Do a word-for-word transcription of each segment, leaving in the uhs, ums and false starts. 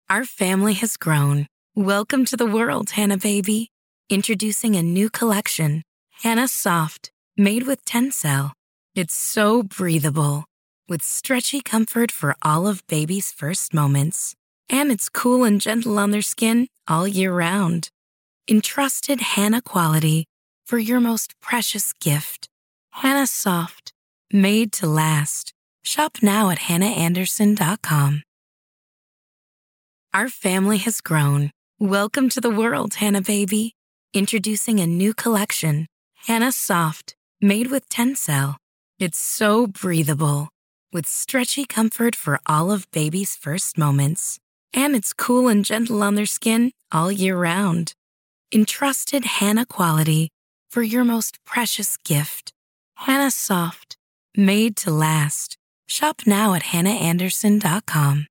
Our family has grown. Welcome to the world, Hannah baby. Introducing a new collection, Hannah Soft, made with Tencel. It's so breathable, with stretchy comfort for all of baby's first moments. And it's cool and gentle on their skin all year round. Entrusted Hannah quality for your most precious gift. Hannah Soft, made to last. Shop now at hannah anderson dot com. Our family has grown. Welcome to the world, Hannah baby. Introducing a new collection, Hannah Soft, made with Tencel. It's so breathable, with stretchy comfort for all of baby's first moments. And it's cool and gentle on their skin all year round. Entrusted Hannah quality for your most precious gift. Hannah Soft, made to last. Shop now at hannah anderson dot com.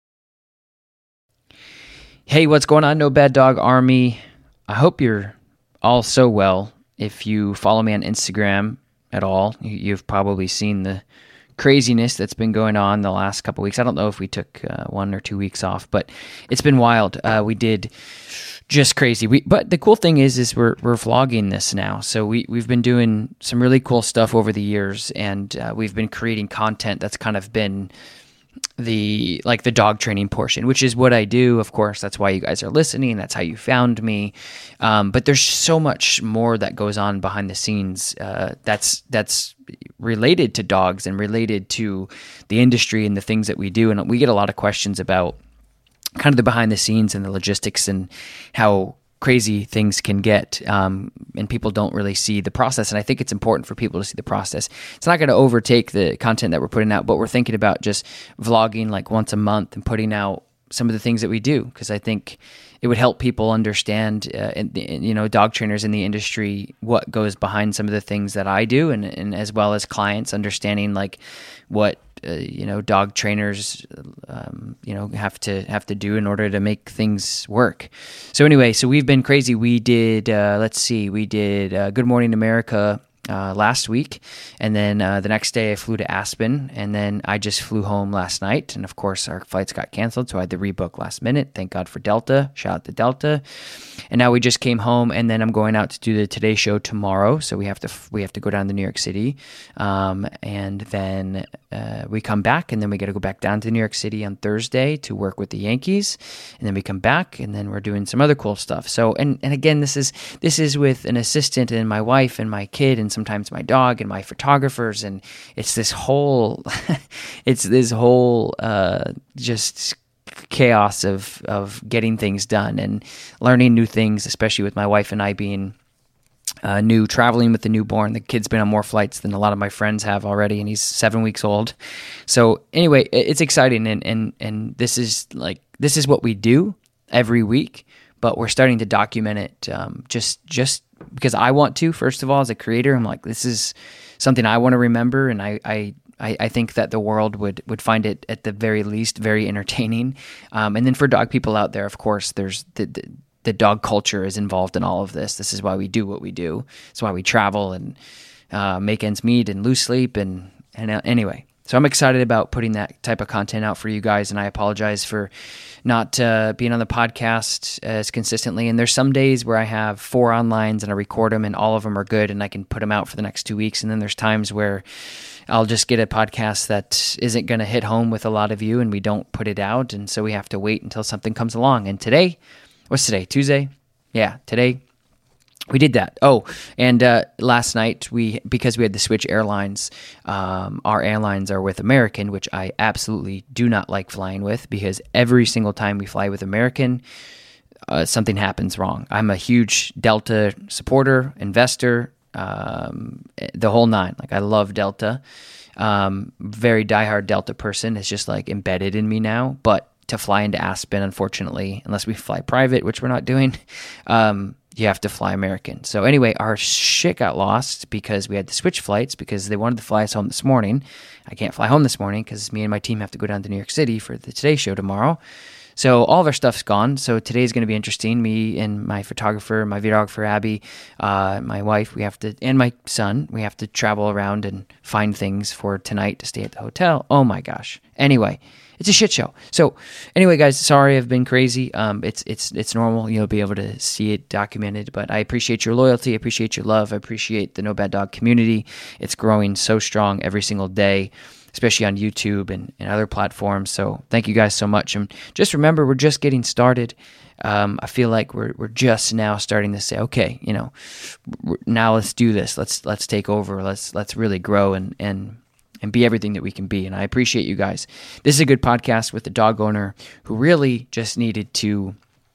Hey, what's going on, No Bad Dog Army? I hope you're all so well. If you follow me on Instagram at all, you've probably seen the craziness that's been going on the last couple weeks. I don't know if we took uh, one or two weeks off, but it's been wild. Uh, we did just crazy. We, but the cool thing is, is we're we're vlogging this now. So we we've been doing some really cool stuff over the years, and uh, we've been creating content that's kind of been the like the dog training portion, which is what I do. Of course, that's why you guys are listening. That's how you found me. Um, but there's so much more that goes on behind the scenes. Uh, that's that's related to dogs and related to the industry and the things that we do. And we get a lot of questions about kind of the behind the scenes and the logistics and how crazy things can get, um, and people don't really see the process. And I think it's important for people to see the process. It's not going to overtake the content that we're putting out, but we're thinking about just vlogging like once a month and putting out some of the things that we do, because I think it would help people understand, uh, and, and, you know, dog trainers in the industry, what goes behind some of the things that I do, and, and as well as clients understanding like what uh, you know dog trainers um, you know have to have to do in order to make things work. So anyway, so we've been crazy. We did uh, let's see, we did uh, Good Morning America Uh, last week, and then uh, the next day I flew to Aspen, and then I just flew home last night, and of course our flights got canceled, so I had to rebook last minute. Thank God for Delta. Shout out to Delta. And now we just came home, and then I'm going out to do the Today Show tomorrow, so we have to we have to go down to New York City, um, and then uh, we come back, and then we got to go back down to New York City on Thursday to work with the Yankees, and then we come back, and then we're doing some other cool stuff. So and and again, this is this is with an assistant and my wife and my kid and sometimes my dog and my photographers, and it's this whole it's this whole uh just chaos of of getting things done and learning new things, especially with my wife and I being uh, new, traveling with the newborn. The kid's been on more flights than a lot of my friends have already, and he's seven weeks old. So anyway, it's exciting, and and and this is like this is what we do every week, but we're starting to document it um, just just because I want to. First of all, as a creator, I'm like, this is something I want to remember, and I I, I think that the world would, would find it at the very least very entertaining. Um, and then for dog people out there, of course, there's the, the the dog culture is involved in all of this. This is why we do what we do. It's why we travel and uh, make ends meet and lose sleep and and uh, anyway. So I'm excited about putting that type of content out for you guys, and I apologize for not uh, being on the podcast as consistently. And there's some days where I have four onlines and I record them, and all of them are good, and I can put them out for the next two weeks. And then there's times where I'll just get a podcast that isn't going to hit home with a lot of you, and we don't put it out, and so we have to wait until something comes along. And today, what's today? Tuesday? Yeah, today. We did that. Oh, and uh, last night, we because we had to switch airlines, um, our airlines are with American, which I absolutely do not like flying with, because every single time we fly with American, uh, something happens wrong. I'm a huge Delta supporter, investor, um, the whole nine. Like, I love Delta. Um, very diehard Delta person. It's just like embedded in me now. But to fly into Aspen, unfortunately, unless we fly private, which we're not doing, um, you have to fly American. So anyway, our shit got lost because we had to switch flights because they wanted to fly us home this morning. I can't fly home this morning because me and my team have to go down to New York City for the Today Show tomorrow. So all of our stuff's gone. So today's going to be interesting. Me and my photographer, my videographer, Abby, uh, my wife, we have to, and my son, we have to travel around and find things for tonight to stay at the hotel. Oh my gosh. Anyway, it's a shit show. So anyway, guys, sorry I've been crazy. Um, it's it's it's normal. You'll be able to see it documented. But I appreciate your loyalty. I appreciate your love. I appreciate the No Bad Dog community. It's growing so strong every single day, especially on YouTube and, and other platforms. So thank you guys so much. And just remember, we're just getting started. Um, I feel like we're we're just now starting to say, okay, you know, now let's do this. Let's let's take over. Let's let's really grow and and and be everything that we can be. And I appreciate you guys. This is a good podcast with a dog owner who really just needed to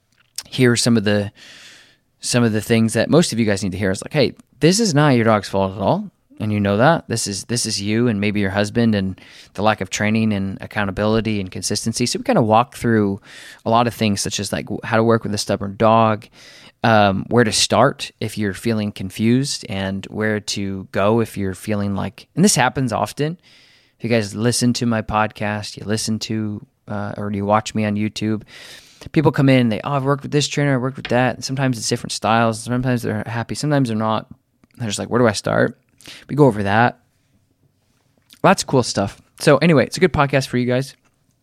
hear some of the some of the things that most of you guys need to hear. Is like, hey, this is not your dog's fault at all. And you know that this is this is you and maybe your husband and the lack of training and accountability and consistency. So we kind of walk through a lot of things, such as like how to work with a stubborn dog, um, where to start if you're feeling confused, and where to go if you're feeling like. And this happens often. If you guys listen to my podcast, you listen to uh, or you watch me on YouTube. People come in, and they oh I've worked with this trainer, I worked with that. And sometimes it's different styles. Sometimes they're happy, sometimes they're not. They're just like, where do I start? We go over that. Lots of cool stuff. So anyway, it's a good podcast for you guys.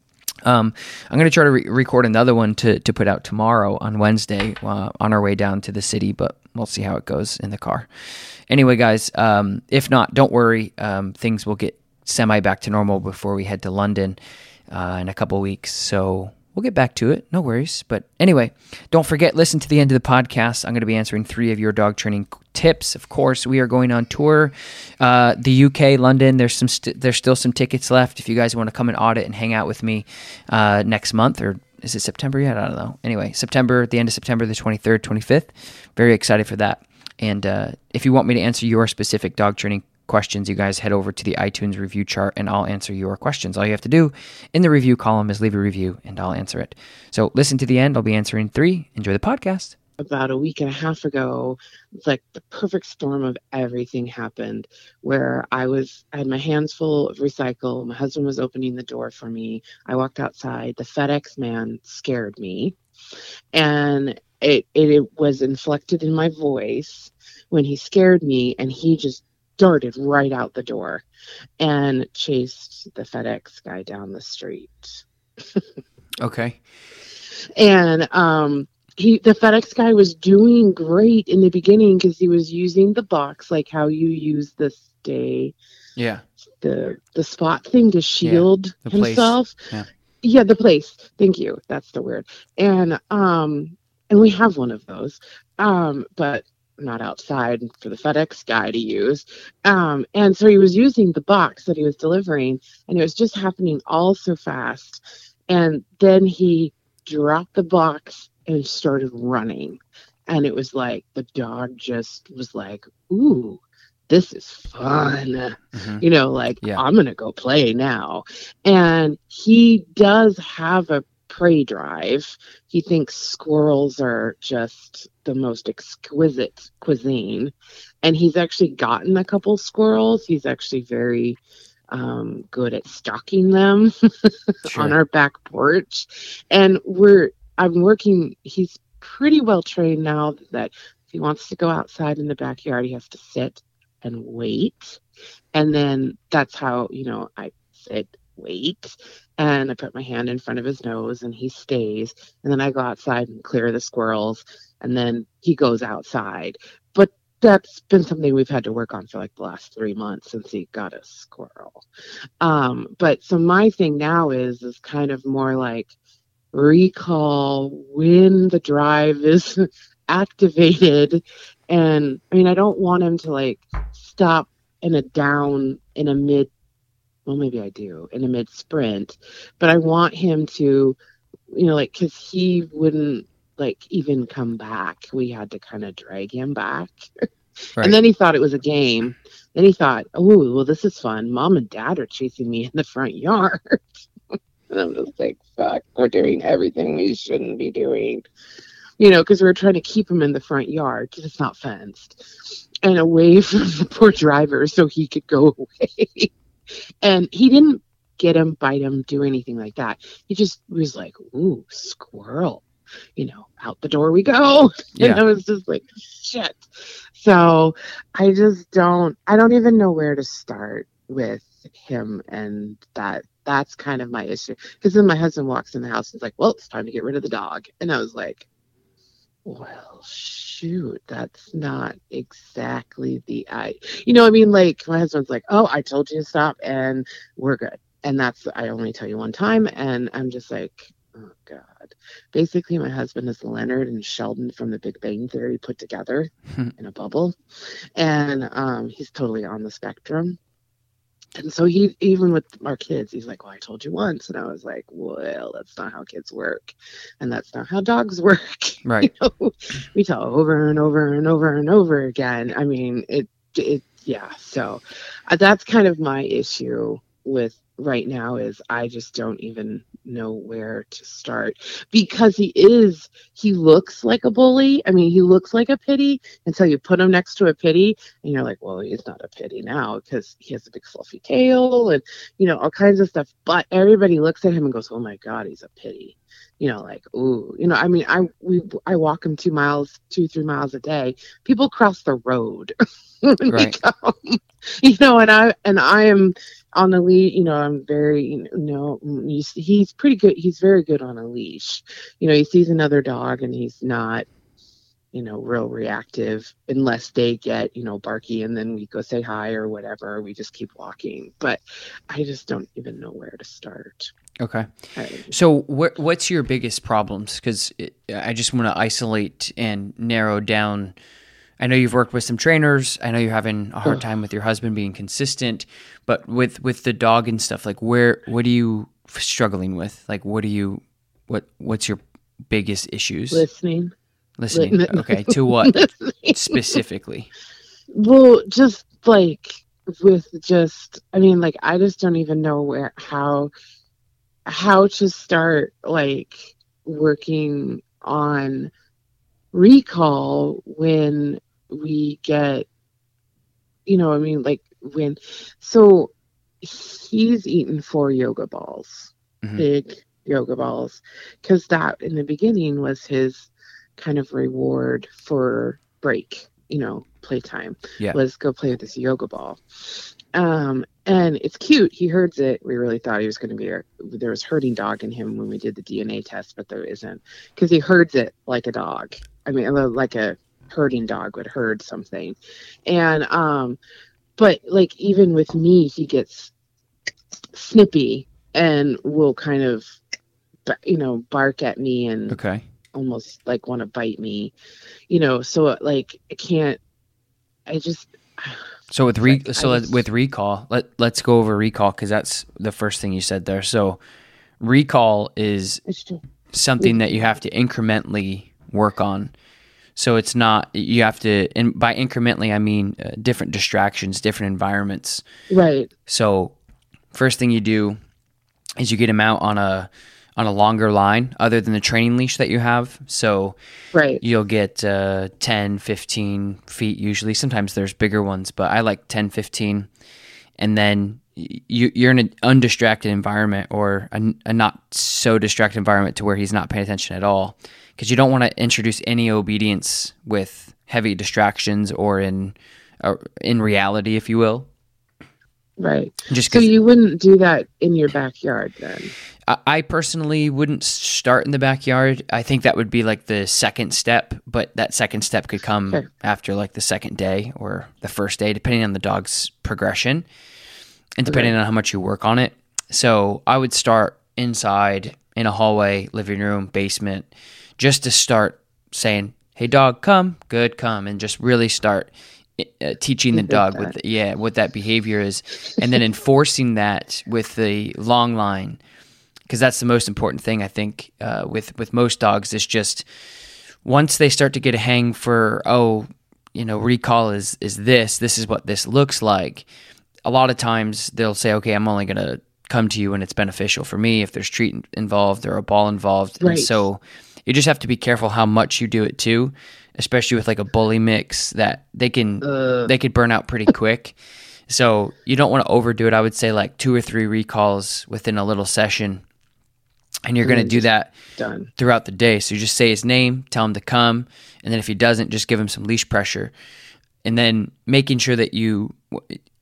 Um, I'm going to try to re- record another one to, to put out tomorrow on Wednesday uh, on our way down to the city, but we'll see how it goes in the car. Anyway, guys, um, if not, don't worry. Um, things will get semi back to normal before we head to London uh, in a couple weeks. So we'll get back to it. No worries. But anyway, don't forget, listen to the end of the podcast. I'm going to be answering three of your dog training tips. Of course, we are going on tour. Uh, the U K, London, there's some st- there's still some tickets left if you guys want to come and audit and hang out with me uh, next month. Or is it September yet? I don't know. Anyway, September, the end of September, the twenty-third, twenty-fifth. Very excited for that. And uh, if you want me to answer your specific dog training questions, you guys head over to the iTunes review chart and I'll answer your questions. All you have to do in the review column is leave a review and I'll answer it. So listen to the end. I'll be answering three. Enjoy the podcast. About a week and a half ago, it's like the perfect storm of everything happened, where I was, I had my hands full of recycle. My husband was opening the door for me. I walked outside. The FedEx man scared me, and it, it, it was inflected in my voice when he scared me, and he just darted right out the door and chased the FedEx guy down the street. Okay. And, um, He, the FedEx guy was doing great in the beginning because he was using the box, like how you use the stay, yeah, the the spot thing to shield yeah, himself. Yeah. yeah, the place. Thank you. That's the word. And um, and we have one of those, um, but not outside for the FedEx guy to use. Um, and so he was using the box that he was delivering, and it was just happening all so fast. And then he dropped the box and started running, and it was like the dog just was like, ooh, this is fun. Mm-hmm. You know, like, yeah. I'm gonna go play now. And he does have a prey drive. He thinks squirrels are just the most exquisite cuisine, and he's actually gotten a couple squirrels. He's actually very um good at stalking them sure. on our back porch. And we're I'm working, he's pretty well trained now that if he wants to go outside in the backyard, he has to sit and wait. And then that's how, you know, I sit, wait, and I put my hand in front of his nose and he stays. And then I go outside and clear the squirrels, and then he goes outside. But that's been something we've had to work on for like the last three months since he got a squirrel. Um, but so my thing now is, is kind of more like, recall when the drive is activated. And I mean, I don't want him to like stop in a down in a mid, well, maybe I do in a mid sprint, but I want him to, you know, like, cause he wouldn't like even come back. We had to kind of drag him back. Right. And then he thought it was a game. Then he thought, oh, well, this is fun. Mom and dad are chasing me in the front yard. And I'm just like, fuck, we're doing everything we shouldn't be doing. You know, because we're trying to keep him in the front yard because it's not fenced and away from the poor driver so he could go away. And he didn't get him, bite him, do anything like that. He just was like, ooh, squirrel. You know, out the door we go. Yeah. And I was just like, shit. So I just don't, I don't even know where to start with him and that that's kind of my issue. Because then my husband walks in the house and is like, well, it's time to get rid of the dog. And I was like, well, shoot, that's not exactly the I, you know, I mean, like my husband's like, oh, I told you to stop and we're good. And that's, I only tell you one time. And I'm just like, oh God. Basically, my husband is Leonard and Sheldon from the Big Bang Theory put together in a bubble. And um, he's totally on the spectrum. And so he, even with our kids, he's like, well, I told you once. And I was like, well, that's not how kids work. And that's not how dogs work. Right. You know? We tell over and over and over and over again. I mean, it, it, yeah. So uh, that's kind of my issue with right now is I just don't even know where to start because he is, he looks like a bully. I mean, he looks like a pity until you put him next to a pity and you're like, well, he's not a pity now because he has a big fluffy tail and, you know, all kinds of stuff. But everybody looks at him and goes, oh my God, he's a pity. You know, like, ooh, you know, I mean, I, we, I walk him two miles, two, three miles a day. People cross the road. Right. Come, you know, and I, and I am on the lead, you know, I'm very, you know, he's, he's pretty good. He's very good on a leash. You know, he sees another dog and he's not, you know, real reactive unless they get, you know, barky and then we go say hi or whatever. We just keep walking. But I just don't even know where to start. Okay. So wh- what's your biggest problems? Because I just want to isolate and narrow down. I know you've worked with some trainers. I know you're having a hard oh. time with your husband being consistent, but with, with the dog and stuff, like where, what are you struggling with? Like, what do you, what, what's your biggest issues? Listening. Listening. Listening. Okay. To what specifically? Well, just like with just, I mean, like, I just don't even know where, how, how to start like working on recall when we get, you know, I mean, like when, so he's eaten four yoga balls, mm-hmm. big yoga balls, because that in the beginning was his kind of reward for break, you know, playtime. Yeah. Was go play with this yoga ball. Um, and it's cute. He herds it. We really thought he was going to be a, there was herding dog in him when we did the D N A test, but there isn't because he herds it like a dog. I mean, like a herding dog would herd something. And, um, but like, even with me, he gets snippy and will kind of, you know, bark at me and okay. almost like want to bite me, you know, so like, I can't, I just, So with re- like, so just, with recall, let let's go over recall because that's the first thing you said there. So recall is something that you have to incrementally work on. So it's not you have to, and by incrementally I mean uh, different distractions, different environments. Right. So first thing you do is you get him out on a on a longer line other than the training leash that you have. So right. you'll get uh, ten, fifteen feet usually. Sometimes there's bigger ones, but I like ten, fifteen. And then you, you're in an undistracted environment or a, a not so distracted environment to where he's not paying attention at all. Because you don't want to introduce any obedience with heavy distractions or in uh, in reality, if you will. Right. Just so you wouldn't do that in your backyard then? I personally wouldn't start in the backyard. I think that would be like the second step, but that second step could come sure. after like the second day or the first day, depending on the dog's progression and depending okay. on how much you work on it. So I would start inside in a hallway, living room, basement, just to start saying, hey dog, come, good, come, and just really start uh, teaching the dog with the, yeah, what that behavior is, and then enforcing that with the long line. Because that's the most important thing, I think, uh, with, with most dogs is just once they start to get a hang for, oh, you know, recall is, is this, this is what this looks like. A lot of times they'll say, okay, I'm only going to come to you when it's beneficial for me, if there's treat involved or a ball involved. Right. And so you just have to be careful how much you do it too, especially with like a bully mix that they can, uh. they could burn out pretty quick. So you don't want to overdo it. I would say like two or three recalls within a little session. And you're going to do that done. throughout the day. So you just say his name, tell him to come, and then if he doesn't, just give him some leash pressure. And then making sure that you,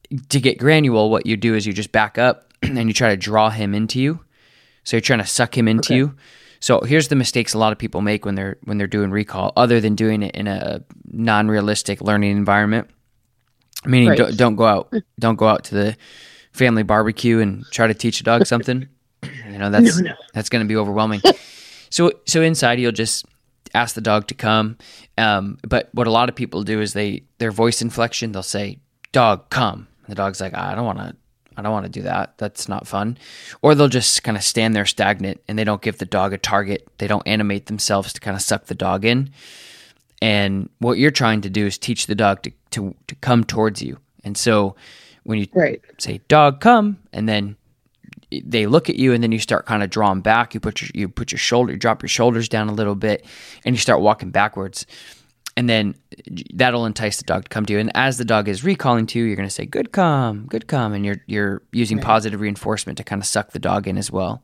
to get Granule, what you do is you just back up and you try to draw him into you. So you're trying to suck him into okay. you. So here's the mistakes a lot of people make when they're when they're doing recall, other than doing it in a non-realistic learning environment. Meaning, right. don't, don't go out, don't go out to the family barbecue and try to teach a dog something. You know, that's no, no. that's going to be overwhelming. so so inside, you'll just ask the dog to come. Um, but what a lot of people do is they their voice inflection. They'll say, "Dog, come." And the dog's like, "I don't want to." I don't want to do that. That's not fun. Or they'll just kind of stand there stagnant and they don't give the dog a target. They don't animate themselves to kind of suck the dog in. And what you're trying to do is teach the dog to, to, to come towards you. And so when you right. say, "Dog, come," and then they look at you and then you start kind of drawing back, you put your, you put your shoulder, you drop your shoulders down a little bit and you start walking backwards. And then that'll entice the dog to come to you. And as the dog is recalling to you, you're going to say, "Good come, good come." And you're you're using right. positive reinforcement to kind of suck the dog in as well.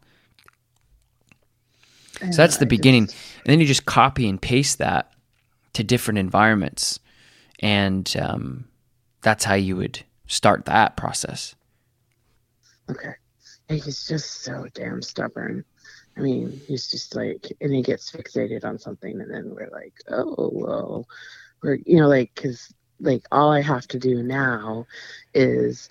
So that's the I beginning. Just... And then you just copy and paste that to different environments. And um, that's how you would start that process. Okay. He's just so damn stubborn. I mean, he's just like, and he gets fixated on something, and then we're like, oh, well, we're, you know, like, because, like, all I have to do now is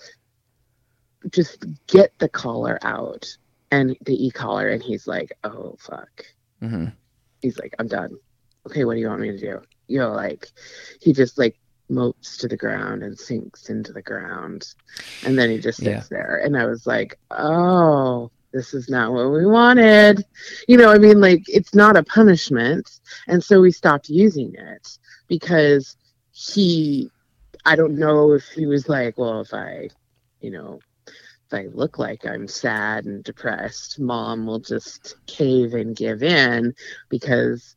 just get the collar out and the e-collar, and he's like, oh, fuck. Mm-hmm. He's like, I'm done. Okay, what do you want me to do? You know, like, he just, like, mopes to the ground and sinks into the ground, and then he just sits yeah. there, and I was like, oh, this is not what we wanted. You know, I mean, like, it's not a punishment. And so we stopped using it because he, I don't know if he was like, well, if I, you know, if I look like I'm sad and depressed, Mom will just cave and give in because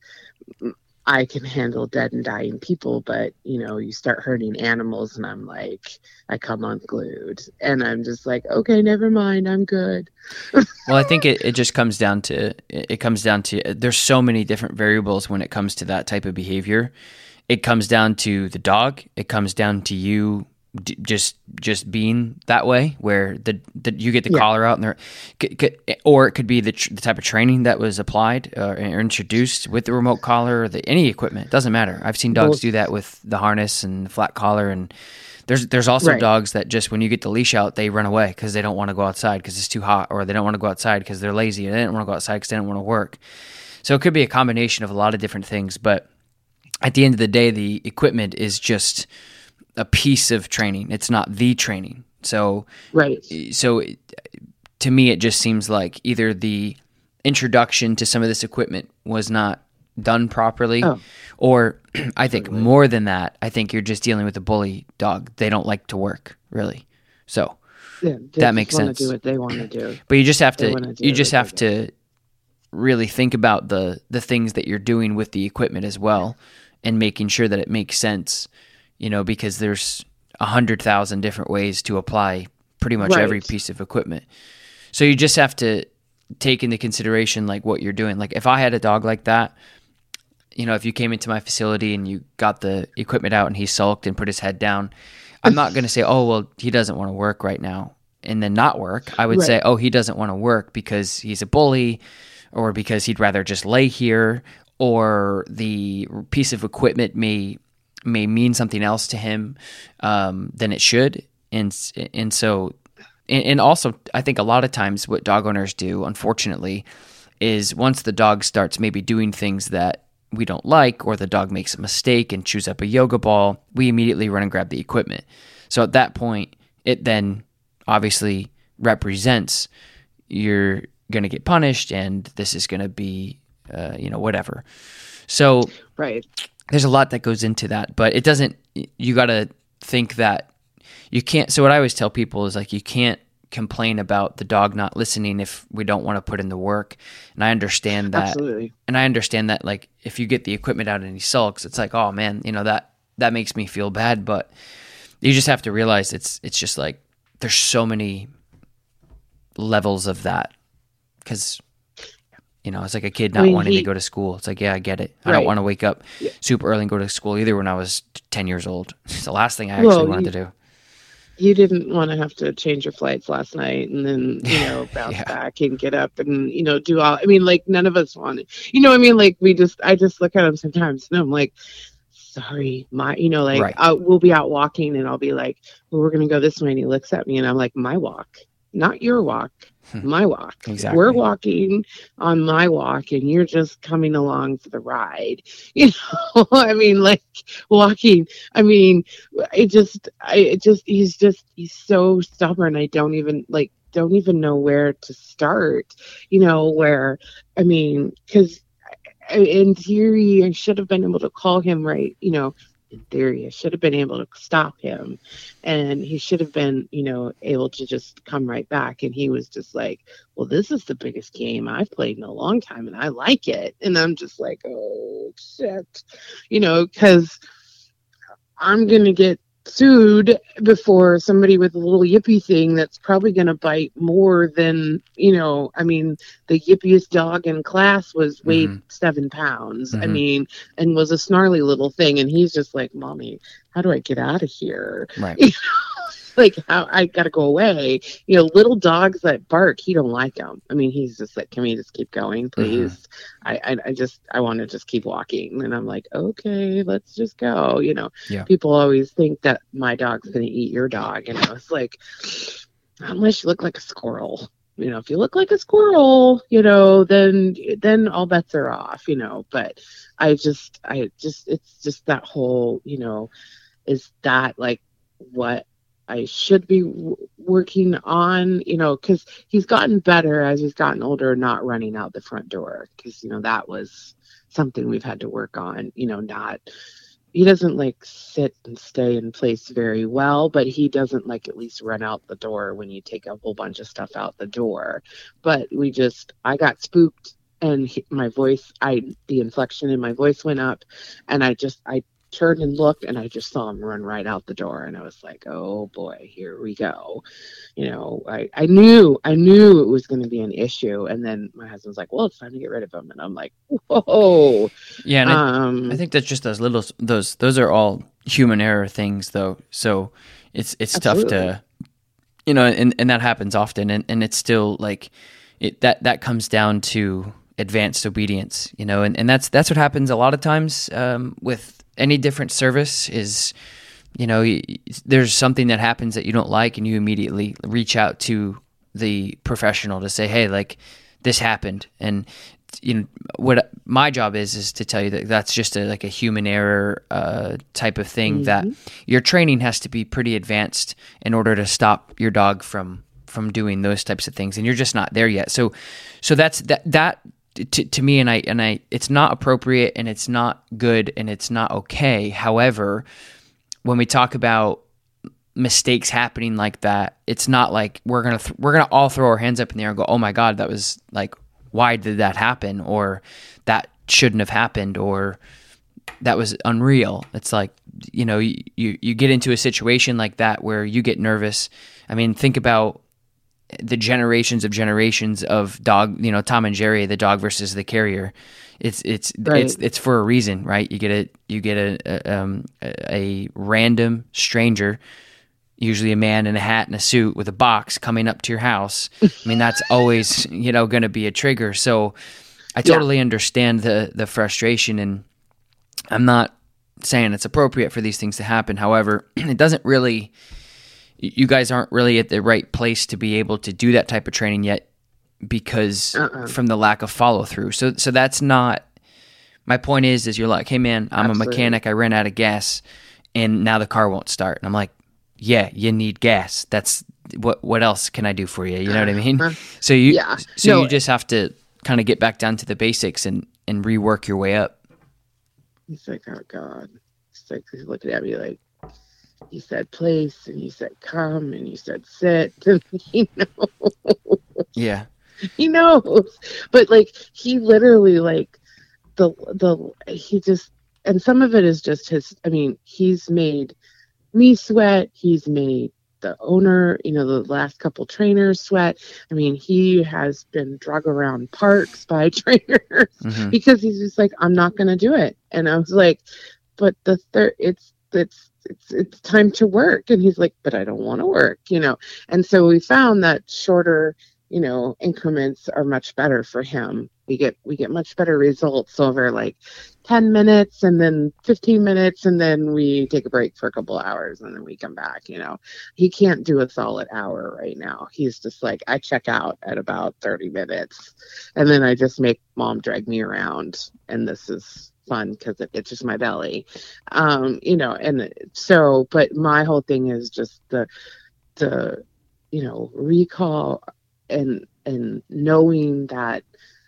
I can handle dead and dying people, but, you know, you start hurting animals and I'm like, I come unglued. And I'm just like, okay, never mind, I'm good. Well, I think it, it just comes down to, it comes down to, there's so many different variables when it comes to that type of behavior. It comes down to the dog. It comes down to you d- just just being that way, where the, the you get the yeah. collar out, and there, c- c- or it could be the, tr- the type of training that was applied uh, or introduced with the remote collar or the, any equipment. It doesn't matter. I've seen dogs do that with the harness and the flat collar, and there's there's also right. dogs that just when you get the leash out, they run away because they don't want to go outside because it's too hot, or they don't want to go outside because they're lazy, and they don't want to go outside because they don't want to work. So it could be a combination of a lot of different things, but at the end of the day, the equipment is just a piece of training. It's not the training. So, right. So it, to me, it just seems like either the introduction to some of this equipment was not done properly, oh. or I think totally. more than that, I think you're just dealing with a bully dog. They don't like to work, really. So yeah, that makes sense. Do what they want to do, but you just have to. You just have to really think about the the things that you're doing with the equipment as well, and making sure that it makes sense. You know, because there's a hundred thousand different ways to apply pretty much right. every piece of equipment. So you just have to take into consideration like what you're doing. Like if I had a dog like that, you know, if you came into my facility and you got the equipment out and he sulked and put his head down, I'm not going to say, oh, well, he doesn't want to work right now and then not work. I would right. say, oh, he doesn't want to work because he's a bully, or because he'd rather just lay here, or the piece of equipment may may mean something else to him um, than it should. And and so, and, and also, I think a lot of times what dog owners do, unfortunately, is once the dog starts maybe doing things that we don't like, or the dog makes a mistake and chews up a yoga ball, we immediately run and grab the equipment. So at that point, it then obviously represents you're going to get punished, and this is going to be, uh, you know, whatever. So right. there's a lot that goes into that, but it doesn't, you got to think that you can't, so what I always tell people is like, you can't complain about the dog not listening if we don't want to put in the work. And I understand that. Absolutely. And I understand that, like, if you get the equipment out and he sulks, it's like, oh man, you know, that, that makes me feel bad, but you just have to realize it's, it's just like, there's so many levels of that. Cause you know, it's like a kid not I mean, wanting he, to go to school. It's like, yeah, I get it. I right. don't want to wake up yeah. super early and go to school either when I was ten years old. It's the last thing I actually well, wanted he, to do. you didn't want to have to change your flights last night and then, you know, bounce Yeah. back and get up and, you know, do all, I mean, like none of us wanted, you know what I mean? Like we just, I just look at him sometimes and I'm like, sorry, my, you know, like Right. I, we'll be out walking and I'll be like, well, we're going to go this way. And he looks at me and I'm like, my walk, not your walk, my walk. Exactly. We're walking on my walk and you're just coming along for the ride. You know, I mean, like walking, I mean, it just, I it just, he's just, he's so stubborn. I don't even like, don't even know where to start, you know, where, I mean, because in theory, I should have been able to call him right, you know, in theory, I should have been able to stop him and he should have been, you know, able to just come right back. And he was just like, well, this is the biggest game I've played in a long time and I like it. And I'm just like, oh, shit, you know, because I'm going to get sued before somebody with a little yippy thing that's probably going to bite more than, you know, I mean, the yippiest dog in class was weighed Mhm. seven pounds. I Mhm. mean, and was a snarly little thing. And he's just like, Mommy, how do I get out of here? Right. You know, like how I got to go away. You know, little dogs that bark, he don't like them. I mean, he's just like, can we just keep going, please? I, I, I just, I want to just keep walking. And I'm like, okay, let's just go. You know, Yeah. people always think that my dog's going to eat your dog. And I was like, unless you look like a squirrel. You know, if you look like a squirrel, you know, then then all bets are off, you know. But I just, I just, it's just that whole, you know, is that like what I should be w- working on, you know, because he's gotten better as he's gotten older, not running out the front door. Because, you know, that was something we've had to work on, you know, not, he doesn't like sit and stay in place very well, but he doesn't like at least run out the door when you take a whole bunch of stuff out the door. But we just, I got spooked and he, my voice, I, the inflection in my voice went up and I just, I turned and looked and I just saw him run right out the door. And I was like, oh boy, here we go. You know, I, I knew, I knew it was going to be an issue. And then my husband's like, well, it's time to get rid of him. And I'm like, whoa. Yeah, and I, Um, I think that's just those little those those are all human error things though. So it's it's tough Absolutely. to, you know, and, and that happens often, and, and it's still like it that that comes down to advanced obedience, you know, and, and that's that's what happens a lot of times um, with any different service is, you know, y- there's something that happens that you don't like, and you immediately reach out to the professional to say, hey, like this happened, and you know what my job is is to tell you that that's just a, like a human error uh, type of thing. Mhm. That your training has to be pretty advanced in order to stop your dog from from doing those types of things, and you're just not there yet. So, so that's that that to, to me, and I and I, it's not appropriate, and it's not good, and it's not okay. However, when we talk about mistakes happening like that, it's not like we're gonna th- we're gonna all throw our hands up in the air and go, oh my God, that was like, why did that happen, or that shouldn't have happened, or that was unreal. It's like, you know, you, you, you get into a situation like that where you get nervous. I mean, think about the generations of generations of dog, you know, Tom and Jerry, the dog versus the carrier. It's, it's, Right. it's, it's for a reason, right? You get a, you get a, a, um, a, a random stranger, usually a man in a hat and a suit with a box coming up to your house. I mean, that's always, you know, going to be a trigger. So I totally understand the, the frustration, and I'm not saying it's appropriate for these things to happen. However, it doesn't really, you guys aren't really at the right place to be able to do that type of training yet, because Uh-uh. from the lack of follow through. So, so that's not, my point is, is you're like, hey man, I'm Absolutely. a mechanic. I ran out of gas and now the car won't start. And I'm like, yeah, you need gas. That's what, what else can I do for you? You know what I mean? Uh-huh. So you, Yeah. so No. you just have to kind of get back down to the basics and, and rework your way up. He's like, oh God. He's like, he's looking at me like, you said place and you said come and you said sit. And he knows. Yeah. He knows. But like, he literally like the, the, he just, and some of it is just his, I mean, he's made me sweat. He's made the owner, you know, the last couple trainers sweat. I mean, he has been drug around parks by trainers Mhm. because he's just like, I'm not going to do it. And I was like, but the third, it's it's it's it's time to work. And he's like, but I don't want to work, you know. And so we found that shorter, you know, increments are much better for him. We get we get much better results over like ten minutes and then fifteen minutes, and then we take a break for a couple hours and then we come back, you know. He can't do a solid hour right now. He's just like, I check out at about thirty minutes and then I just make mom drag me around, and this is fun because it itches my belly. Um, you know, and so, but my whole thing is just the the you know, recall and and knowing that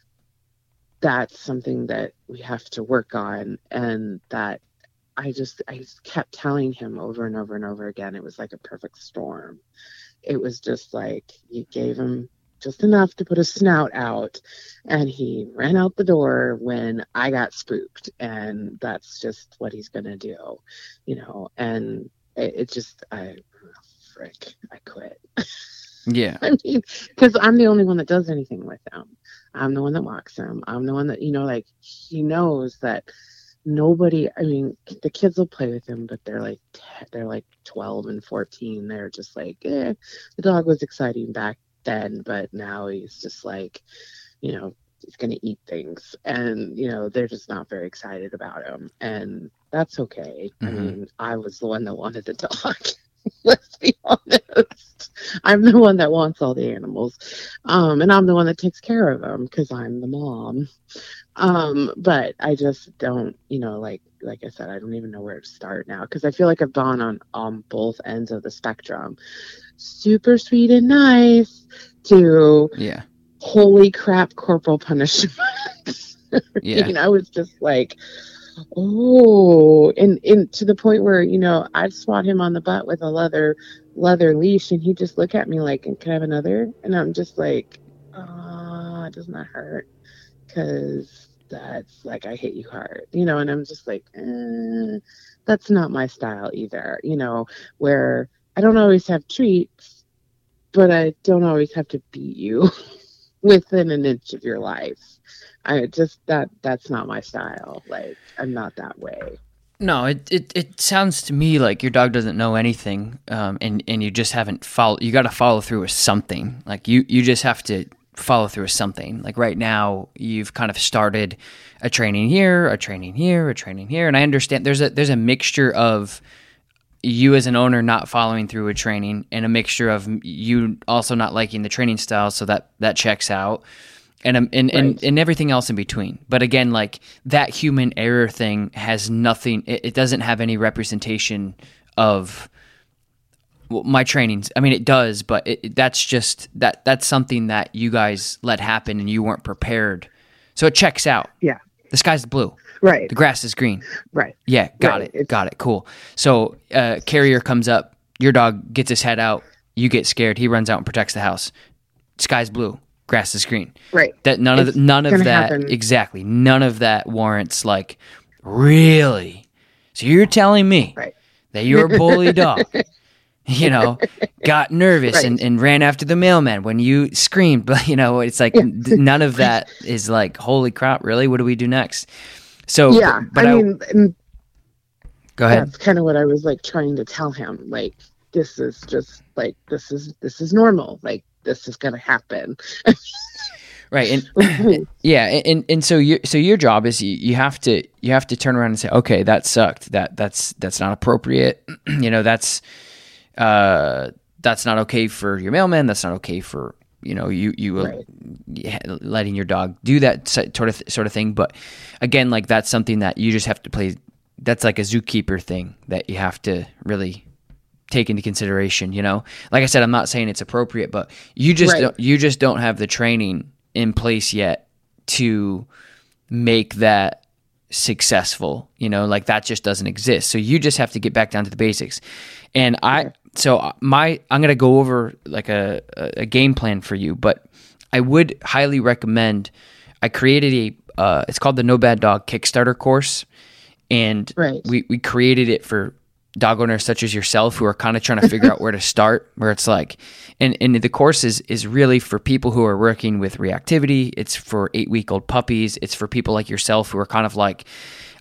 that's something that we have to work on, and that I just I just kept telling him over and over and over again. It was like a perfect storm. It was just like you gave him just enough to put a snout out, and he ran out the door when I got spooked, and that's just what he's gonna do, you know. And it, it just I frick I quit. Yeah. I mean, because I'm the only one that does anything with him. I'm the one that walks him. I'm the one that, you know, like, he knows that nobody, I mean, the kids will play with him, but they're like, they're like twelve and fourteen. They're just like, eh, the dog was exciting back then, but now he's just like, you know, he's going to eat things. And, you know, they're just not very excited about him. And that's okay. Mm-hmm. I mean, I was the one that wanted the dog. Let's be honest. I'm the one that wants all the animals. Um, and I'm the one that takes care of them because I'm the mom. Um, but I just don't, you know, like, like I said, I don't even know where to start now because I feel like I've gone on, on both ends of the spectrum. Super sweet and nice to, yeah, holy crap, corporal punishment. Yeah. You know, I was just like, oh, and, and to the point where, you know, I'd swat him on the butt with a leather leather leash, and he'd just look at me like, can I have another? And I'm just like, ah, oh, doesn't that hurt? Because that's like, I hit you hard, you know. And I'm just like, eh, that's not my style either, you know, where I don't always have treats, but I don't always have to beat you within an inch of your life. I just, that, that's not my style. Like, I'm not that way. No, it, it, it sounds to me like your dog doesn't know anything, um, and, and you just haven't followed, you got to follow through with something. Like, you, you just have to follow through with something. Like, right now, you've kind of started a training here, a training here, a training here, and I understand there's a, there's a mixture of you as an owner not following through with training, and a mixture of you also not liking the training style, so that, that checks out. And, um, and, right. and and everything else in between. But again, like, that human error thing has nothing, it, it doesn't have any representation of well, my trainings. I mean, it does, but it, that's just, that that's something that you guys let happen and you weren't prepared. So it checks out. Yeah. The sky's blue. Right. The grass is green. Right. Yeah, got right. it. It's... Got it. Cool. So uh, carrier comes up, your dog gets his head out, you get scared, he runs out and protects the house. Sky's blue. Grass is green. Right. That none it's of the, none of that happen. Exactly. None of that warrants, like, really. So you're telling me right. that your bully dog, you know, got nervous right. and, and ran after the mailman when you screamed, but, you know, it's like, yeah. none of that is like, holy crap, really? What do we do next? So yeah, but, but I, I mean, and go ahead. That's kind of what I was like trying to tell him. Like, this is just like, this is this is normal. Like, this is going to happen. Right. And yeah. And, and so your, so your job is you, you have to, you have to turn around and say, okay, that sucked. That that's, that's not appropriate. You know, that's, uh, that's not okay for your mailman. That's not okay for, you know, you, you right. letting your dog do that sort of, sort of thing. But again, like, that's something that you just have to play. That's like a zookeeper thing that you have to really take into consideration, you know. Like I said, I'm not saying it's appropriate, but you just right. don't, you just don't have the training in place yet to make that successful, you know, like, that just doesn't exist. So you just have to get back down to the basics. And I, so my, I'm going to go over like a, a game plan for you, but I would highly recommend, I created a, uh, it's called the No Bad Dog Kickstarter course. And right. we, we created it for dog owners such as yourself who are kind of trying to figure out where to start, where it's like, and, and the course is, is really for people who are working with reactivity. It's for eight week old puppies. It's for people like yourself who are kind of like,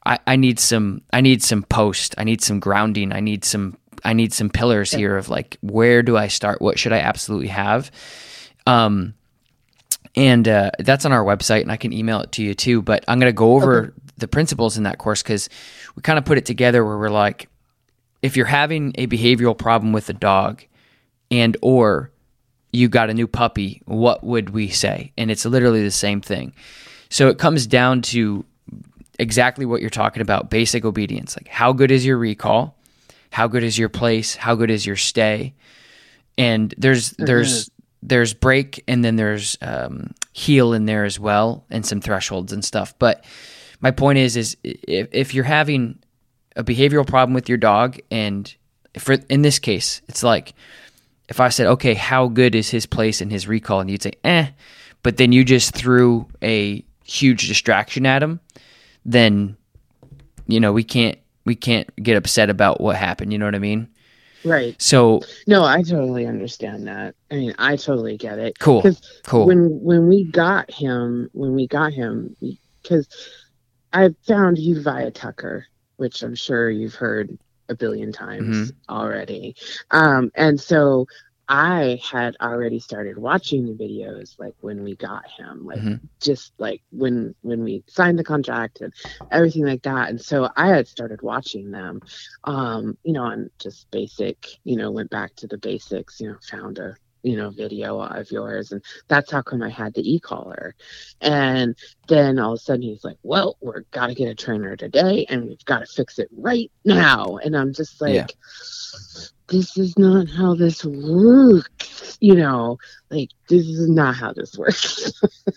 I, I need some I need some post. I need some grounding. I need some I need some pillars here of like, where do I start? What should I absolutely have? Um, and uh, that's on our website, and I can email it to you too. But I'm going to go over okay. the principles in that course, because we kind of put it together where we're like, if you're having a behavioral problem with a dog, and or you got a new puppy, what would we say? And it's literally the same thing. So it comes down to exactly what you're talking about, basic obedience. Like, how good is your recall? How good is your place? How good is your stay? And there's mm-hmm. there's there's break, and then there's um, heel in there as well, and some thresholds and stuff. But my point is, is if, if you're having a behavioral problem with your dog, and for in this case, it's like, if I said, okay, how good is his place and his recall? And you'd say, eh, but then you just threw a huge distraction at him, then, you know, we can't, we can't get upset about what happened. You know what I mean? Right. So, no, I totally understand that. I mean, I totally get it. Cool. Cool. When, when we got him, when we got him, because I found you via Tucker, which I'm sure you've heard a billion times mm-hmm. already. Um, and so I had already started watching the videos, like when we got him, like mm-hmm. just like when, when we signed the contract and everything like that. And so I had started watching them, um, you know, on just basic, you know, went back to the basics, you know, found a, you know, video of yours. And that's how come I had the e-collar. And then all of a sudden he's like, well, we're got to get a trainer today, and we've got to fix it right now. And I'm just like, yeah. this is not how this works. You know, like, this is not how this works.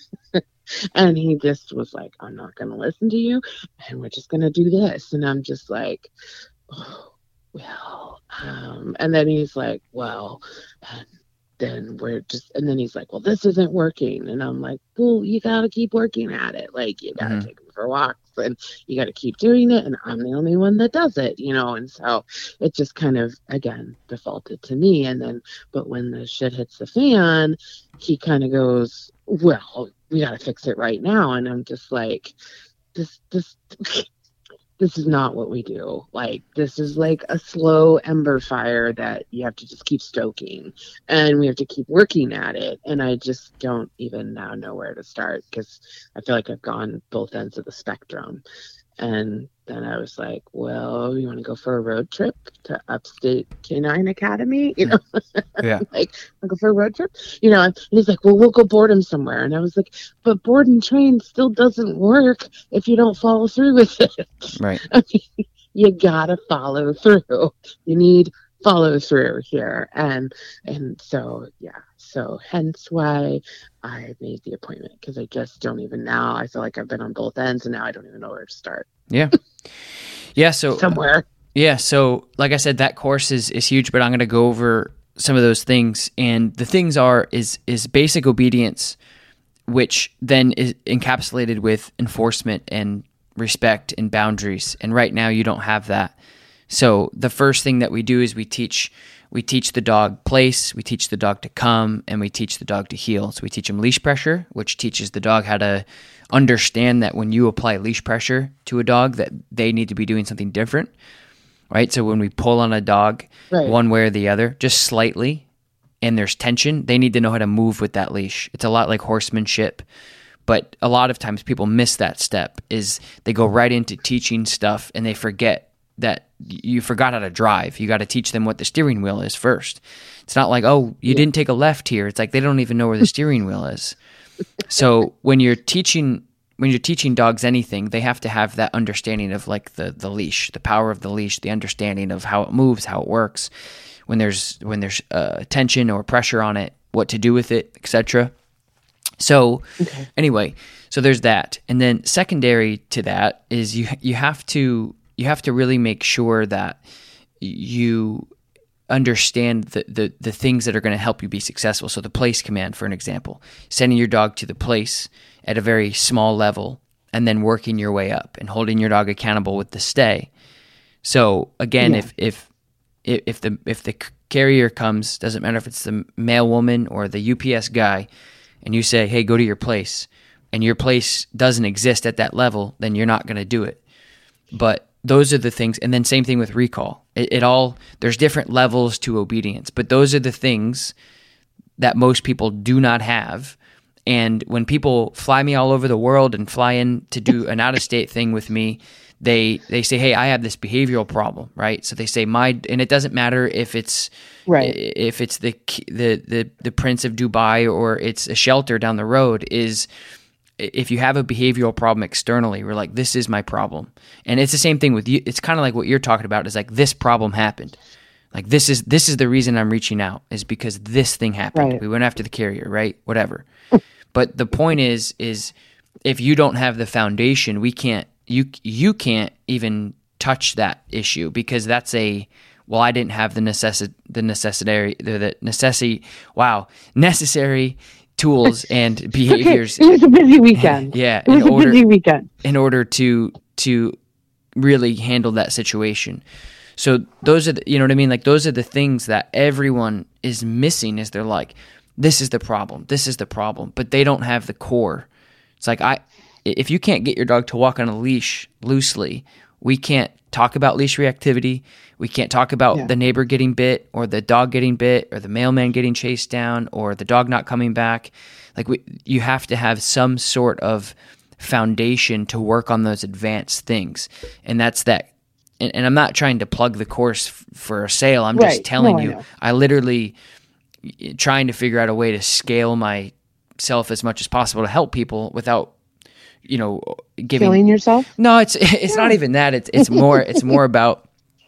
And he just was like, I'm not going to listen to you, and we're just going to do this. And I'm just like, oh, well, um, and then he's like, well, and then we're just, and then he's like, well, this isn't working. And I'm like, well, you got to keep working at it. Like, you got to mm-hmm. take him for walks, and you got to keep doing it. And I'm the only one that does it, you know? And so it just kind of, again, defaulted to me. And then, but when the shit hits the fan, he kind of goes, well, we got to fix it right now. And I'm just like, this, this, this is not what we do. Like, this is like a slow ember fire that you have to just keep stoking, and we have to keep working at it. And I just don't even now know where to start, because I feel like I've gone both ends of the spectrum. And then I was like, well, you want to go for a road trip to Upstate Canine Academy? You know, yeah. like, I'll go for a road trip, you know? And he's like, well, we'll go board him somewhere. And I was like, but board and train still doesn't work if you don't follow through with it. Right. I mean, you gotta follow through. You need follow through here. And, and so, yeah. So hence why I made the appointment, because I just don't even now. I feel like I've been on both ends, and now I don't even know where to start. Yeah. Yeah. So somewhere. Yeah. So like I said, that course is, is huge, but I'm going to go over some of those things. And the things are, is, is basic obedience, which then is encapsulated with enforcement and respect and boundaries. And right now you don't have that. So the first thing that we do is we teach We teach the dog place, we teach the dog to come, and we teach the dog to heel. So we teach them leash pressure, which teaches the dog how to understand that when you apply leash pressure to a dog, that they need to be doing something different, right? So when we pull on a dog right. one way or the other, just slightly, and there's tension, they need to know how to move with that leash. It's a lot like horsemanship, but a lot of times people miss that step, is they go right into teaching stuff and they forget that you forgot how to drive. You got to teach them what the steering wheel is first. It's not like, oh, you yeah. didn't take a left here. It's like they don't even know where the steering wheel is. So when you're teaching when you're teaching dogs anything, they have to have that understanding of like the the leash, the power of the leash, the understanding of how it moves, how it works, when there's when there's uh, tension or pressure on it, what to do with it, et cetera. So okay. anyway, so there's that. And then secondary to that is you you have to You have to really make sure that you understand the, the, the things that are going to help you be successful. So the place command, for an example, sending your dog to the place at a very small level and then working your way up and holding your dog accountable with the stay. So again, yeah. if, if, if the, if the carrier comes, doesn't matter if it's the mail woman or the U P S guy, and you say, hey, go to your place, and your place doesn't exist at that level, then you're not going to do it. But those are the things. And then same thing with recall. It, it all, there's different levels to obedience, but those are the things that most people do not have. And when people fly me all over the world and fly in to do an out-of-state thing with me, they they say, hey, I have this behavioral problem, right? So they say my, and it doesn't matter if it's right. if it's the the the the Prince of Dubai or it's a shelter down the road. Is if you have a behavioral problem externally, we're like, this is my problem. And it's the same thing with you. It's kind of like what you're talking about is like, this problem happened. Like this is this is the reason I'm reaching out is because this thing happened. Right. We went after the carrier, right? Whatever. But the point is, is if you don't have the foundation, we can't, you you can't even touch that issue because that's a, well, I didn't have the necessi- the necessary, the, the necessity, wow, necessary tools and behaviors. Okay. It was a busy weekend. Yeah. It was in a order, busy weekend. In order to, to really handle that situation. So those are the, you know what I mean? Like those are the things that everyone is missing is they're like, this is the problem. This is the problem. But they don't have the core. It's like I, if you can't get your dog to walk on a leash loosely, we can't talk about leash reactivity. We can't talk about yeah. the neighbor getting bit or the dog getting bit or the mailman getting chased down or the dog not coming back. Like we, you have to have some sort of foundation to work on those advanced things. And that's that. And, and I'm not trying to plug the course f- for a sale. I'm right. just telling no, you, I, I literally trying to figure out a way to scale myself as much as possible to help people without, you know, giving killing yourself. No, it's it's yeah. not even that. It's it's more it's more about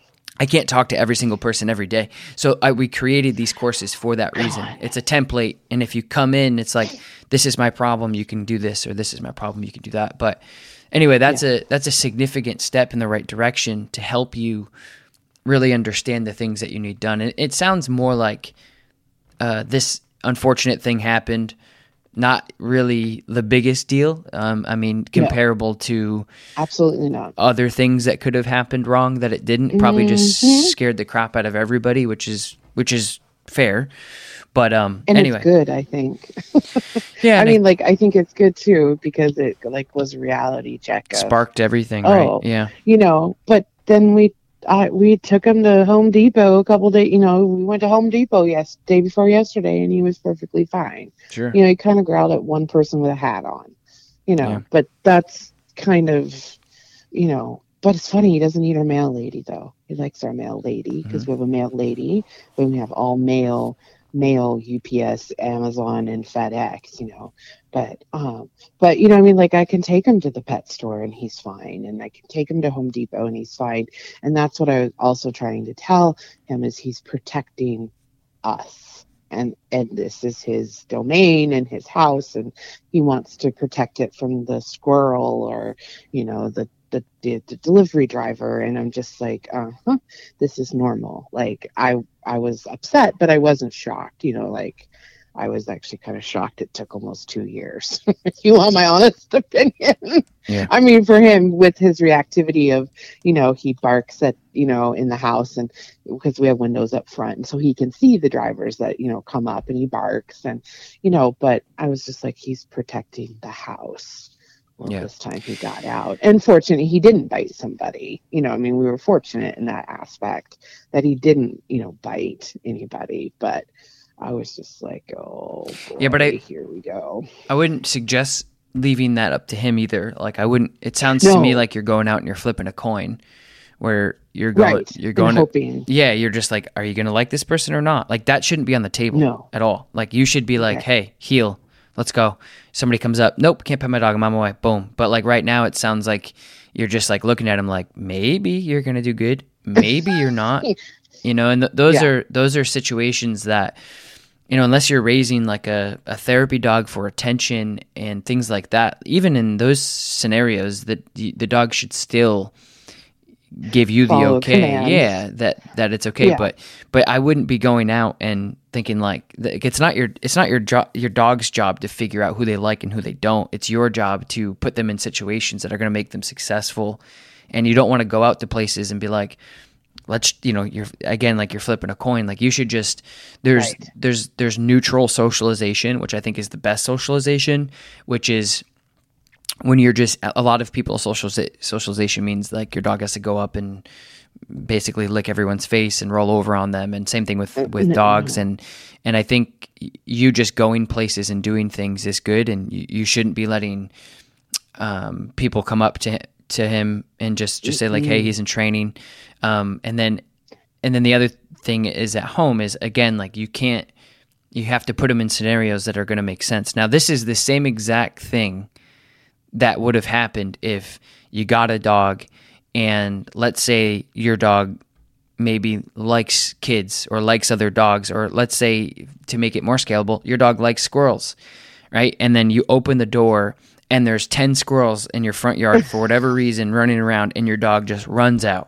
I can't talk to every single person every day. So I, we created these courses for that reason. It's a template, and if you come in, it's like this is my problem, you can do this, or this is my problem, you can do that. But anyway, that's yeah. a that's a significant step in the right direction to help you really understand the things that you need done. And it sounds more like uh, this unfortunate thing happened. Not really the biggest deal. Um, I mean, comparable no. to absolutely not other things that could have happened wrong that it didn't. Probably mm-hmm. just scared the crap out of everybody, which is which is fair. But um, and anyway, it's good. I think. yeah, I mean, I, like I think it's good too because it like was a reality check. Of, sparked everything, oh, right? Yeah, you know. But then we. Uh, we took him to Home Depot a couple days, you know, we went to Home Depot yes, day before yesterday and he was perfectly fine. Sure. You know, he kind of growled at one person with a hat on, you know, yeah. but that's kind of, you know, but it's funny. He doesn't need our mail lady though. He likes our mail lady because mm-hmm. we have a mail lady, but we have all mail, mail, U P S, Amazon, and FedEx, you know, but, um, but, you know, I mean, like I can take him to the pet store and he's fine. And I can take him to Home Depot and he's fine. And that's what I was also trying to tell him is he's protecting us. And, and this is his domain and his house. And he wants to protect it from the squirrel or, you know, the, the, the, the delivery driver. And I'm just like, uh-huh, this is normal. Like I, I was upset, but I wasn't shocked, you know, like, I was actually kind of shocked it took almost two years, if you want my honest opinion. Yeah. I mean, for him, with his reactivity of, you know, he barks at, you know, in the house and because we have windows up front and so he can see the drivers that, you know, come up and he barks and, you know, but I was just like, he's protecting the house. Well, yeah. This time he got out. And fortunately, he didn't bite somebody. You know, I mean, we were fortunate in that aspect that he didn't, you know, bite anybody, but I was just like, oh, boy, yeah, but I, here we go. I wouldn't suggest leaving that up to him either. Like, I wouldn't. It sounds no. to me like you're going out and you're flipping a coin, where you're going, right. you're going, and to, hoping. yeah, you're just like, are you going to like this person or not? Like, that shouldn't be on the table no. at all. Like, you should be like, okay. hey, heel, let's go. Somebody comes up, nope, can't pet my dog. I'm on my way. Boom. But like right now, it sounds like you're just like looking at him like, maybe you're going to do good, maybe you're not. You know, and th- those yeah. are those are situations that. You know, unless you're raising like a, a therapy dog for attention and things like that, even in those scenarios, that the, the dog should still give you the Follow okay. commands. Yeah, that that it's okay. Yeah. But but I wouldn't be going out and thinking like it's not your it's not your jo- your dog's job to figure out who they like and who they don't. It's your job to put them in situations that are going to make them successful. And you don't want to go out to places and be like, let's, you know, you're again, like you're flipping a coin. Like you should just, there's, right. there's, there's neutral socialization, which I think is the best socialization, which is when you're just, a lot of people, social socialization means like your dog has to go up and basically lick everyone's face and roll over on them, and same thing with with dogs. And and I think you just going places and doing things is good, and you, you shouldn't be letting um, people come up to to him and just just say like, hey, he's in training. Um, and then and then the other thing is at home is, again, like you can't, you have to put him in scenarios that are going to make sense. Now, this is the same exact thing that would have happened if you got a dog and let's say your dog maybe likes kids or likes other dogs, or let's say, to make it more scalable, your dog likes squirrels, right? And then you open the door and there's ten squirrels in your front yard for whatever reason running around, and your dog just runs out.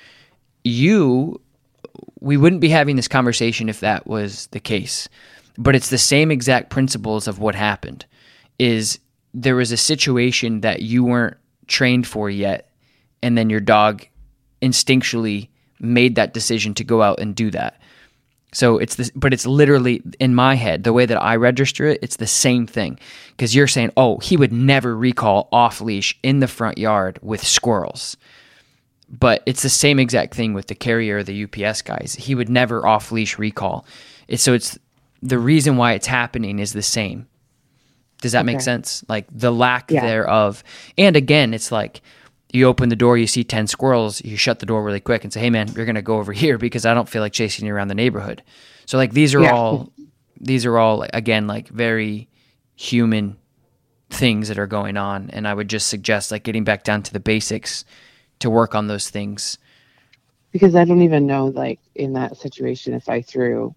You, we wouldn't be having this conversation if that was the case, but it's the same exact principles of what happened. Is there was a situation that you weren't trained for yet, and then your dog instinctually made that decision to go out and do that. So it's this, but it's literally, in my head, the way that I register it, it's the same thing. Because you're saying, oh, he would never recall off leash in the front yard with squirrels. But it's the same exact thing with the carrier or the U P S guys. He would never off leash recall. It's, so it's the reason why it's happening is the same. Does that okay. make sense? Like the lack yeah. thereof. And again, it's like, you open the door, you see ten squirrels, you shut the door really quick and say, hey man, you're going to go over here because I don't feel like chasing you around the neighborhood. So like these are yeah. all, these are all, again, like very human things that are going on. And I would just suggest like getting back down to the basics to work on those things. Because I don't even know, like in that situation, if I threw,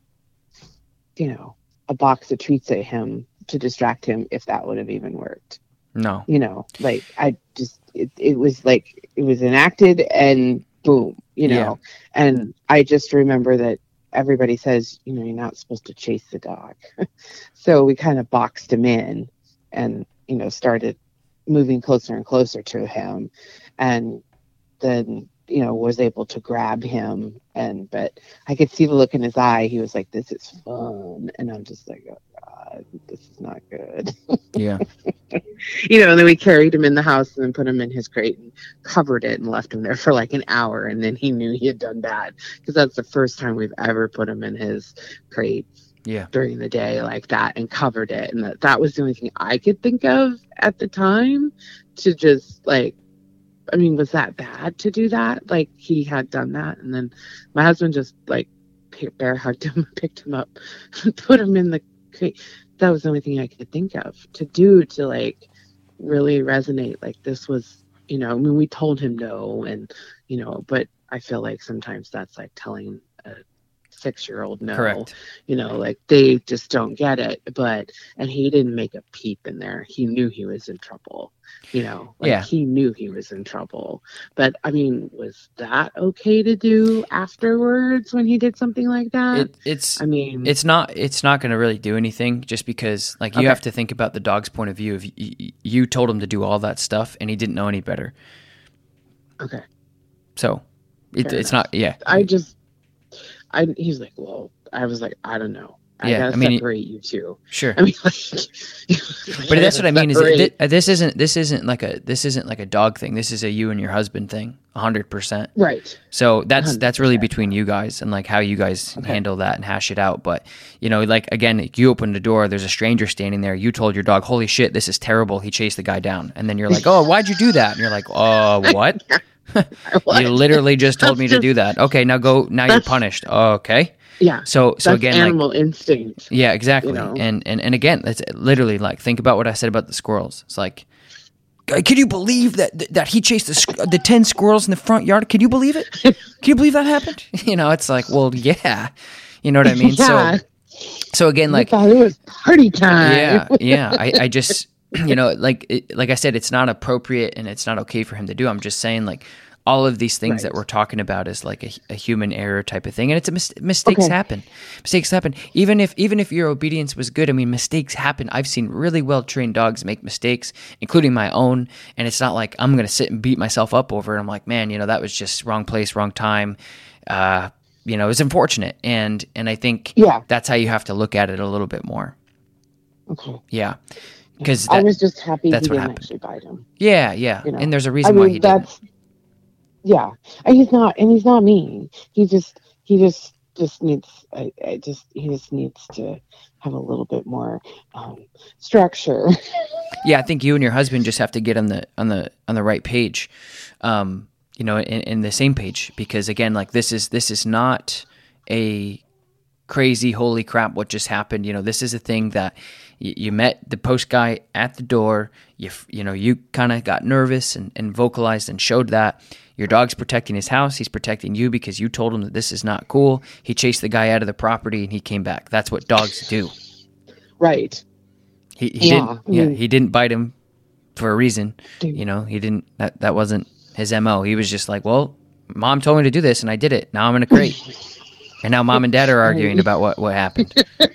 you know, a box of treats at him to distract him, if that would have even worked. No. You know, like I just, it, it was like, it was enacted and boom, you know, yeah. and I just remember that everybody says, you know, you're not supposed to chase the dog. So we kind of boxed him in and, you know, started moving closer and closer to him. And then, you know, was able to grab him. And, but I could see the look in his eye. He was like, this is fun. And I'm just like, oh God, this is not good. Yeah. You know, and then we carried him in the house and then put him in his crate and covered it and left him there for like an hour. And then he knew he had done bad, because that's the first time we've ever put him in his crate yeah. during the day like that and covered it. And that, that was the only thing I could think of at the time to just like, I mean, was that bad to do that? Like he had done that. And then my husband just like bear hugged him, picked him up, put him in the crate. That was the only thing I could think of to do to like really resonate. Like this was, you know, I mean, we told him no, and, you know, but I feel like sometimes that's like telling a six-year-old no. Correct. You know, like they just don't get it. But, and he didn't make a peep in there. He knew he was in trouble. You know, like yeah. he knew he was in trouble. But I mean, was that okay to do afterwards when he did something like that? It, it's, I mean, it's not, it's not going to really do anything, just because like you okay. have to think about the dog's point of view. If you, you told him to do all that stuff and he didn't know any better. Okay. So it, it's not, yeah. I just, I, he's like, well, I was like, I don't know. I yeah, gotta I mean, separate you two. Sure. I mean, like, but that's what I mean. Is it, this isn't this isn't like a this isn't like a dog thing. This is a you and your husband thing, a hundred percent. Right. So that's one hundred percent. That's really between you guys and like how you guys okay. handle that and hash it out. But you know, like again, you open the door, there's a stranger standing there. You told your dog, "Holy shit, this is terrible." He chased the guy down, and then you're like, "Oh, why'd you do that?" And you're like, "Oh, what?" You literally just told that's me just, to do that. Okay, now go. Now you're punished. Okay. Yeah. So so that's again, animal like, instinct. Yeah, exactly. You know? And and and again, it's literally like, think about what I said about the squirrels. It's like, can you believe that that he chased the the ten squirrels in the front yard? Can you believe it? Can you believe that happened? You know, it's like, well, yeah. You know what I mean? Yeah. So so again, like, I thought it was party time. Yeah, yeah. I, I just, you know, like it, like I said, it's not appropriate and it's not okay for him to do. I'm just saying, like, all of these things right. that we're talking about is like a, a human error type of thing, and it's a mis- mistakes okay. happen. Mistakes happen. Even if even if your obedience was good, I mean, mistakes happen. I've seen really well trained dogs make mistakes, including my own, and it's not like I'm going to sit and beat myself up over it. I'm like, man, you know, that was just wrong place, wrong time. Uh, you know, it was unfortunate, and and I think yeah. that's how you have to look at it a little bit more. Okay. Yeah. because I was just happy he that's what didn't happened. actually bite him. Yeah, yeah, You know? and there's a I reason mean, why he that's, didn't. yeah. And he's not, and he's not mean. He just, he just, just needs, I, I just, he just needs to have a little bit more um, structure. Yeah, I think you and your husband just have to get on the on the on the right page, um, you know, in, in the same page. Because again, like this is this is not a crazy holy crap what just happened. You know, this is a thing that you, you met the post guy at the door. You you know you kind of got nervous and, and vocalized and showed that. Your dog's protecting his house. He's protecting you because you told him that this is not cool. He chased the guy out of the property and he came back. That's what dogs do. Right. He, he Yeah, didn't. I Yeah, mean- he didn't bite him for a reason. Dude. You know, he didn't. That that wasn't his M O. He was just like, well, mom told me to do this, and I did it. Now I'm in a crate, and now mom and dad are arguing about what what happened.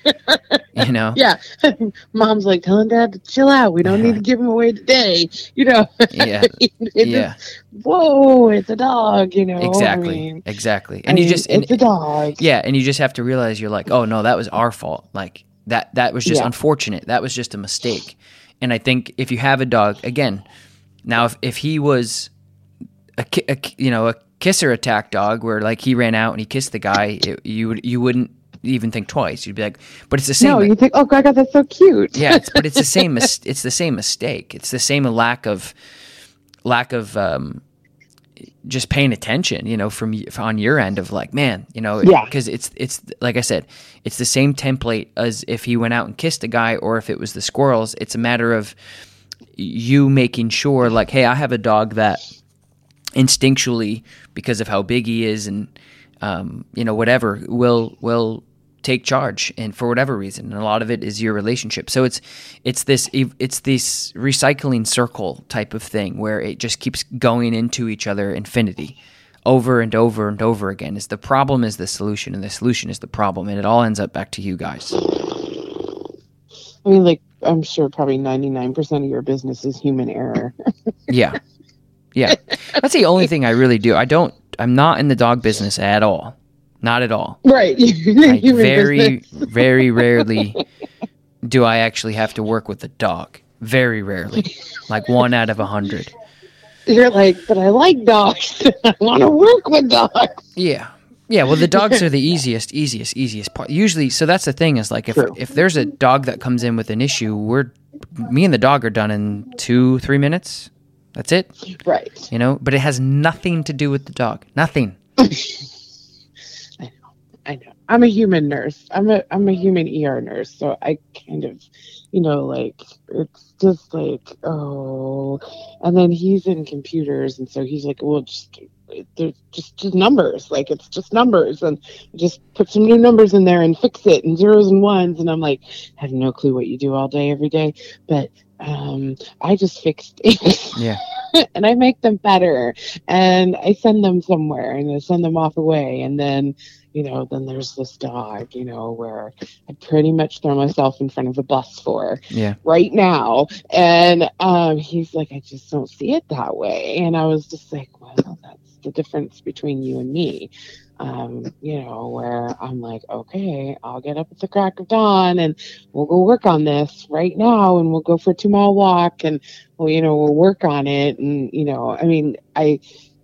You know. Yeah. Mom's like telling dad to chill out. We don't need to give him away today. You know. Yeah. It's Yeah. just, whoa, it's a dog. You know. Exactly. I mean, Exactly. I And you mean, just and, it's a dog. yeah, and you just have to realize you're like, oh no, that was our fault. Like that that was just Yeah. unfortunate. That was just a mistake. And I think if you have a dog, again, now if if he was a, ki- a ki- you know a kisser attack dog where like he ran out and he kissed the guy, it, you would you wouldn't even think twice. You'd be like, but it's the same. No, you think, oh God, that's so cute. Yeah, it's, but it's the same. mis- It's the same mistake. It's the same lack of lack of um, just paying attention. You know, from y- on your end of like, man, you know, Yeah. because it's it's like I said, it's the same template as if he went out and kissed a guy, or if it was the squirrels. It's a matter of you making sure, like, hey, I have a dog that instinctually, because of how big he is, and um, you know, whatever, will will take charge, and for whatever reason, and a lot of it is your relationship. So it's it's this it's this recycling circle type of thing where it just keeps going into each other infinity, over and over and over again. Is the problem is the solution, and the solution is the problem, and it all ends up back to you guys. I mean, like, I'm sure probably ninety-nine percent of your business is human error. Yeah, yeah. That's the only thing I really do. I don't. I'm not in the dog business at all. Not at all. Right. Like Human very, business. very rarely do I actually have to work with a dog. Very rarely. Like one out of a hundred. You're like, but I like dogs. I want to work with dogs. Yeah. Yeah, well, the dogs are the easiest, easiest, easiest part. Usually, so that's the thing is like if True. if there's a dog that comes in with an issue, we're me and the dog are done in two, three minutes. That's it. Right. You know, but it has nothing to do with the dog. Nothing. I know. I know. I'm a human nurse. I'm a I'm a human E R nurse, so I kind of, you know, like it's just like, oh, and then he's in computers, and so he's like, well, just they're just just numbers, like it's just numbers, and just put some new numbers in there and fix it, and zeros and ones, and I'm like, I have no clue what you do all day every day, but um, I just fix things. Yeah. And I make them better, and I send them somewhere, and I send them off away, and then, you know, then there's this dog, you know, where I pretty much throw myself in front of a bus for Yeah. right now, and um, he's like, I just don't see it that way, and I was just like, well, that's the difference between you and me. Um, you know, where I'm like, okay, I'll get up at the crack of dawn and we'll go work on this right now, and we'll go for a two mile walk, and well, you know, we'll work on it. And, you know, I mean, I,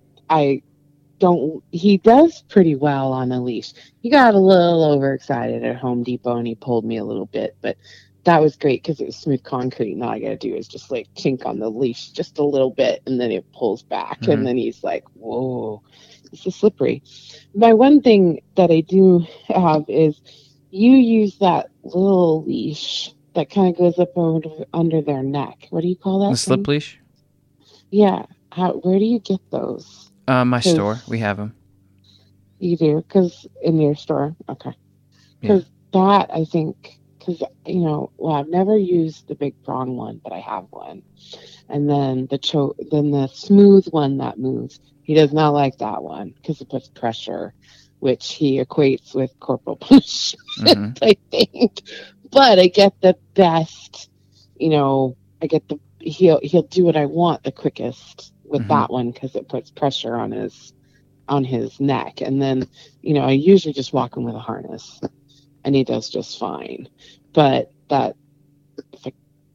I don't, he does pretty well on a leash. He got a little overexcited at Home Depot and he pulled me a little bit, but that was great because it was smooth concrete, and all I got to do is just like chink on the leash just a little bit, and then it pulls back, Mhm. and then he's like, whoa, this is slippery. My one thing that I do have is you use that little leash that kind of goes up over under their neck. What do you call that? The slip thing? leash? Yeah. How? Where do you get those? Uh, my Cause- store. We have them. You do? Because in your store? Okay. Because that, I think, because, you know, well, I've never used the big prong one, but I have one. And then the cho- then the smooth one that moves. He does not like that one because it puts pressure, which he equates with corporal punishment, Mhm. I think. But I get the best, you know, I get the, he'll, he'll do what I want the quickest with Mhm. that one because it puts pressure on his, on his neck. And then, you know, I usually just walk him with a harness, and he does just fine. But that, if I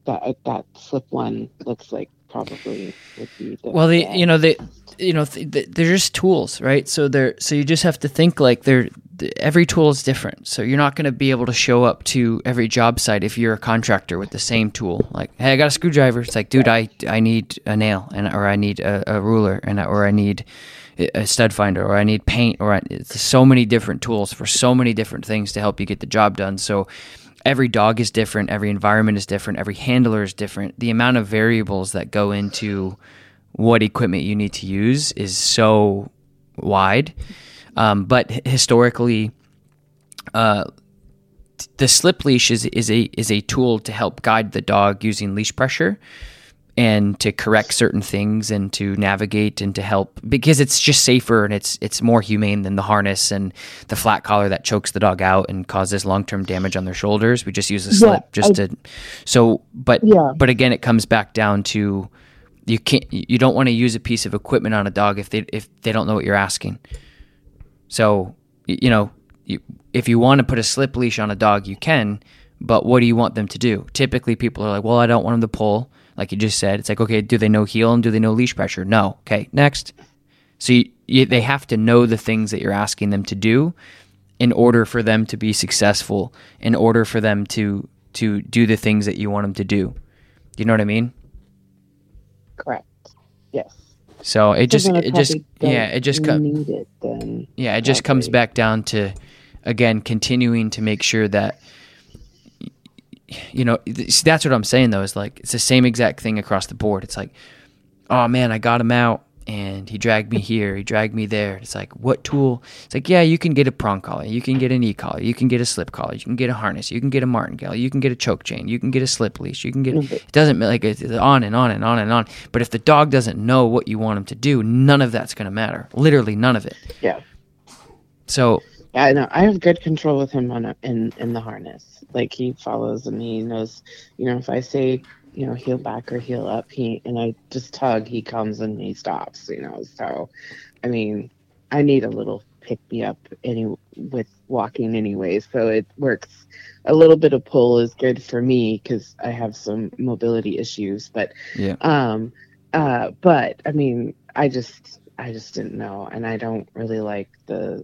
that that slip one looks like probably would be the well, the you know they best. you know th- th- they're just tools, right? So they're so you just have to think like they're th- every tool is different. So you're not going to be able to show up to every job site if you're a contractor with the same tool. Like, hey, I got a screwdriver. It's like, dude, I I need a nail and or I need a, a ruler and or I need a stud finder or I need paint or I, it's so many different tools for so many different things to help you get the job done. So every dog is different, every environment is different, every handler is different. The amount of variables that go into what equipment you need to use is so wide. Um, but historically, uh, the slip leash is, is a is a tool to help guide the dog using leash pressure and to correct certain things and to navigate and to help because it's just safer and it's it's more humane than the harness and the flat collar that chokes the dog out and causes long-term damage on their shoulders. We just use a slip Yeah, just I- to so but Yeah. but again it comes back down to you can't you don't want to use a piece of equipment on a dog if they if they don't know what you're asking. So y- you know you, if you want to put a slip leash on a dog you can, but what do you want them to do? Typically people are like, well, I don't want them to pull. Like you just said, it's like, okay, do they know heel and do they know leash pressure? No. Okay, next. So you, you, they have to know the things that you're asking them to do in order for them to be successful, in order for them to to do the things that you want them to do. You know what I mean? Correct. Yes. So it just, So then I it just, probably don't yeah, it just comes. need it then. Yeah, it just comes Probably. back down to, again, continuing to make sure that, you know, see, that's what I'm saying though, is like, it's the same exact thing across the board. It's like, oh man, I got him out and he dragged me here, he dragged me there. It's like, what tool? It's like, yeah, you can get a prong collar, you can get an e-collar, you can get a slip collar, you can get a harness, you can get a martingale, you can get a choke chain, you can get a slip leash, you can get, Mhm. it doesn't, like, it's on and on and on and on. But if the dog doesn't know what you want him to do, none of that's going to matter. Literally none of it. Yeah. So, Yeah, I know. I have good control with him on a, in in the harness. Like he follows and he knows, you know, if I say, you know, heel back or heel up, he and I just tug, he comes and he stops. You know, so I mean, I need a little pick me up any with walking anyway, so it works. A little bit of pull is good for me because I have some mobility issues, but yeah. um, uh, but I mean, I just I just didn't know, and I don't really like the.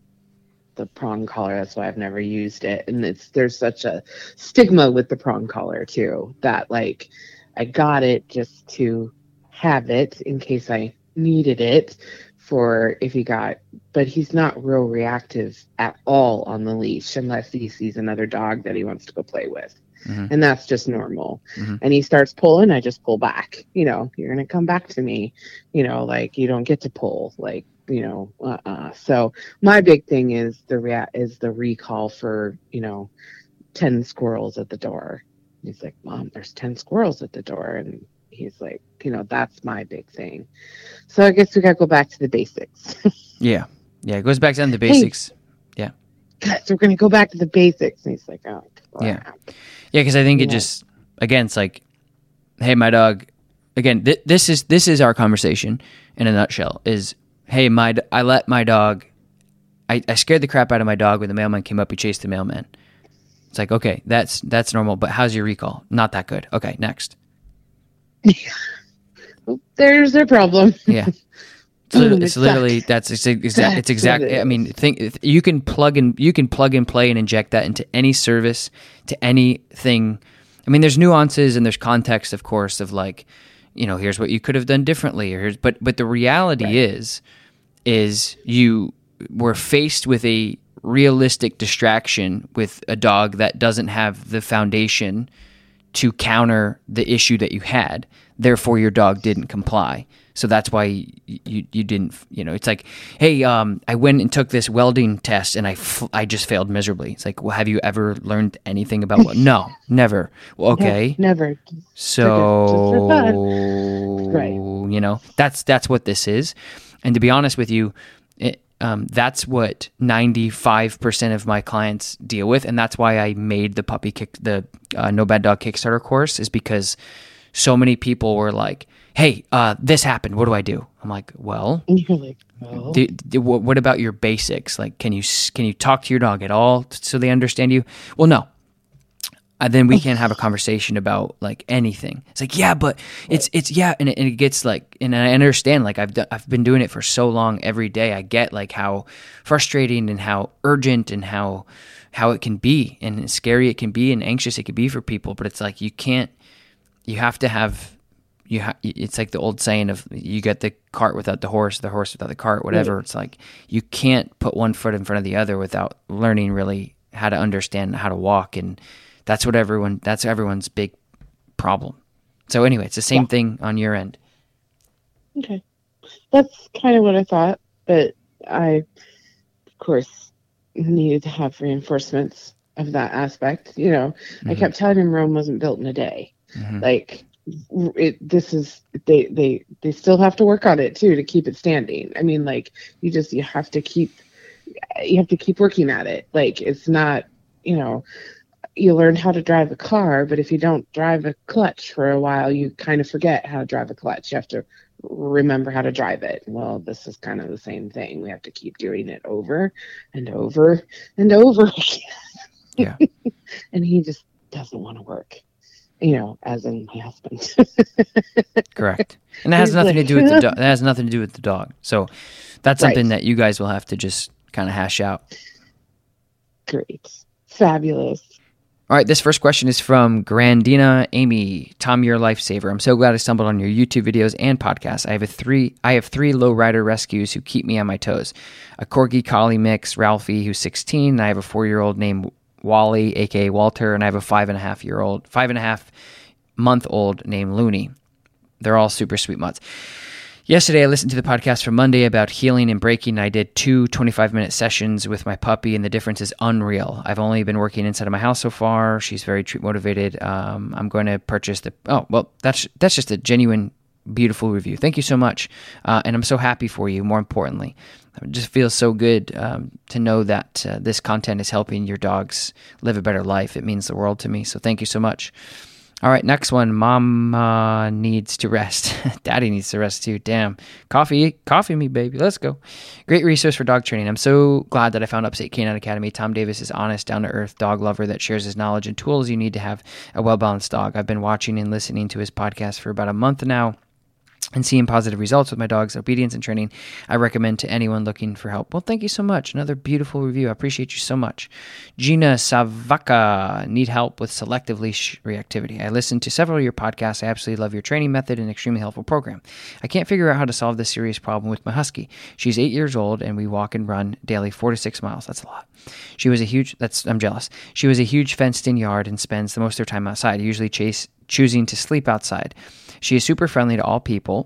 the prong collar. That's why I've never used it. And it's there's such a stigma with the prong collar too, that like I got it just to have it in case I needed it for if he got, but he's not real reactive at all on the leash unless he sees another dog that he wants to go play with. Mhm. And that's just normal. Mhm. And he starts pulling, I just pull back. You know, you're going to come back to me. You know, like you don't get to pull. Like, you know, uh-uh. So my big thing is the rea- is the recall for, you know, ten squirrels at the door. He's like, Mom, there's ten squirrels at the door. And he's like, you know, that's my big thing. So I guess we got to go back to the basics. Yeah. Yeah. It goes back down to the Hey. basics. So we're going to go back to the basics. And he's like, oh, Yeah. crap. Yeah, because I think it Yeah. just again, it's like, hey, my dog. Again, th- this is this is our conversation in a nutshell. Is hey, my d- I let my dog. I, I scared the crap out of my dog when the mailman came up. He chased the mailman. It's like, okay, that's that's normal. But how's your recall? Not that good. Okay, next. There's their problem. Yeah. It's literally, It it's literally sucks. that's ex- exact. It's That's what exact. it I mean, is. think you can plug in, you can plug and play and inject that into any service, to anything. I mean, there's nuances and there's context, of course, of like, you know, here's what you could have done differently, or here's, but but the reality Right. is, is you were faced with a realistic distraction with a dog that doesn't have the foundation to counter the issue that you had. Therefore, your dog didn't comply. So that's why you, you you didn't, you know, it's like, hey, um, I went and took this welding test and I, f- I just failed miserably. It's like, well, have you ever learned anything about what? No, never. Well, okay. No, never. So, Just for fun. Right. you know, that's, that's what this is. And to be honest with you, it, um, that's what ninety-five percent of my clients deal with. And that's why I made the puppy kick, the uh, No Bad Dog Kickstarter course, is because so many people were like, hey, uh, this happened. What do I do? I'm like, well, And you're like, well, do, do, what what about your basics? Like, can you s- can you talk to your dog at all so they understand you? Well, no. uh, then we can't have a conversation about like anything. It's like, yeah, but it's it's yeah, and it, and it gets like, and I understand, like I've done, I've been doing it for so long every day. I get like how frustrating and how urgent and how how it can be and scary it can be and anxious it can be for people. But it's like you can't. You have to have. You ha- It's like the old saying of you get the cart without the horse, the horse without the cart, whatever. Right. It's like you can't put one foot in front of the other without learning really how to understand how to walk, and that's what everyone. That's everyone's big problem. So anyway, it's the same yeah. thing on your end. Okay, that's kind of what I thought, but I, of course, needed to have reinforcements of that aspect. You know, mm-hmm. I kept telling him Rome wasn't built in a day. Mm-hmm. Like. It, this is they they they still have to work on it too to keep it standing. I mean, like you just you have to keep you have to keep working at it. Like it's not, you know, you learn how to drive a car, but if you don't drive a clutch for a while, you kind of forget how to drive a clutch. You have to remember how to drive it. Well, this is kind of the same thing. We have to keep doing it over and over and over again. Yeah. And he just doesn't want to work. You know, as in my husband. Correct. And that has nothing to do with the dog. That has nothing to do with the dog. So that's something right. that you guys will have to just kind of hash out. Great. Fabulous. All right. This first question is from Grandina Amy. Tom, you're a lifesaver. I'm so glad I stumbled on your YouTube videos and podcasts. I have a three. I have three lowrider rescues who keep me on my toes. A Corgi Collie mix, Ralphie, who's sixteen. And I have a four-year-old named Wally, aka Walter, and I have a five and a half year old, five and a half month old named Looney. They're all super sweet mutts. Yesterday, I listened to the podcast from Monday about healing and breaking. I did two twenty-five minute sessions with my puppy, and the difference is unreal. I've only been working inside of my house so far. She's very treat motivated. Um, I'm going to purchase the. Oh well, that's that's just a genuine, beautiful review. Thank you so much, uh, and I'm so happy for you. More importantly. It just feels so good um, to know that uh, this content is helping your dogs live a better life. It means the world to me. So thank you so much. All right, next one. Mom uh, needs to rest. Daddy needs to rest too. Damn. Coffee, coffee me, baby. Let's go. Great resource for dog training. I'm so glad that I found Upstate Canine Academy. Tom Davis is honest, down-to-earth dog lover that shares his knowledge and tools you need to have a well-balanced dog. I've been watching and listening to his podcast for about a month now and seeing positive results with my dog's obedience and training. I recommend to anyone looking for help. Well, thank you so much. Another beautiful review. I appreciate you so much. Gina Savaka, need help with selective leash reactivity. I listened to several of your podcasts. I absolutely love your training method and extremely helpful program. I can't figure out how to solve this serious problem with my husky. She's eight years old and we walk and run daily four to six miles. That's a lot. She was a huge, that's, I'm jealous. She was a huge fenced in yard and spends the most of her time outside, usually chase, choosing to sleep outside. She is super friendly to all people.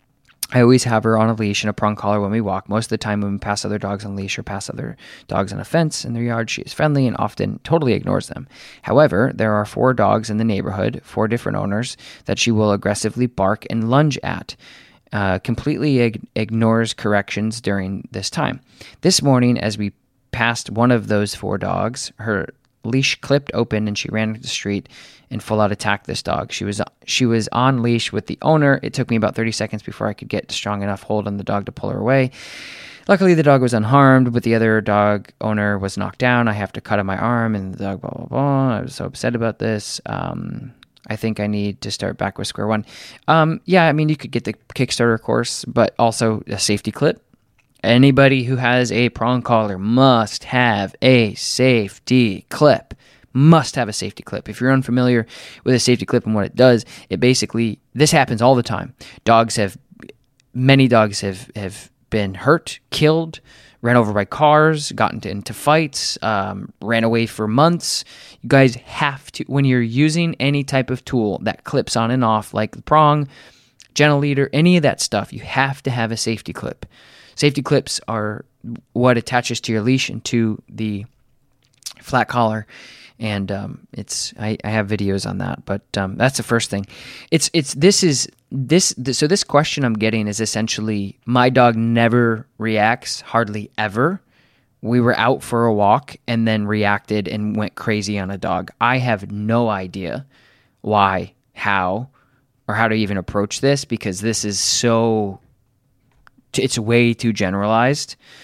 I always have her on a leash and a prong collar when we walk. Most of the time when we pass other dogs on a leash or pass other dogs on a fence in their yard, she is friendly and often totally ignores them. However, there are four dogs in the neighborhood, four different owners, that she will aggressively bark and lunge at. Uh, completely ig- ignores corrections during this time. This morning, as we passed one of those four dogs, her leash clipped open and she ran into the street and full out attacked this dog. She was she was on leash with the owner. It took me about thirty seconds before I could get a strong enough hold on the dog to pull her away. Luckily, the dog was unharmed, but the other dog owner was knocked down. I have to cut on my arm, and the dog, blah, blah, blah. I was so upset about this. Um, I think I need to start back with square one. Um, yeah, I mean, you could get the Kickstarter course, but also a safety clip. Anybody who has a prong collar must have a safety clip. Must have a safety clip. If you're unfamiliar with a safety clip and what it does, it basically, this happens all the time. Dogs have, many dogs have, have been hurt, killed, ran over by cars, gotten into fights, um, ran away for months. You guys have to, when you're using any type of tool that clips on and off, like the prong, gentle leader, any of that stuff, you have to have a safety clip. Safety clips are what attaches to your leash and to the flat collar. And um, it's I, I have videos on that, but um, that's the first thing. It's it's this is this, this so this question I'm getting is essentially my dog never reacts hardly ever. We were out for a walk and then reacted and went crazy on a dog. I have no idea why, how, or how to even approach this because this is so it's way too generalized.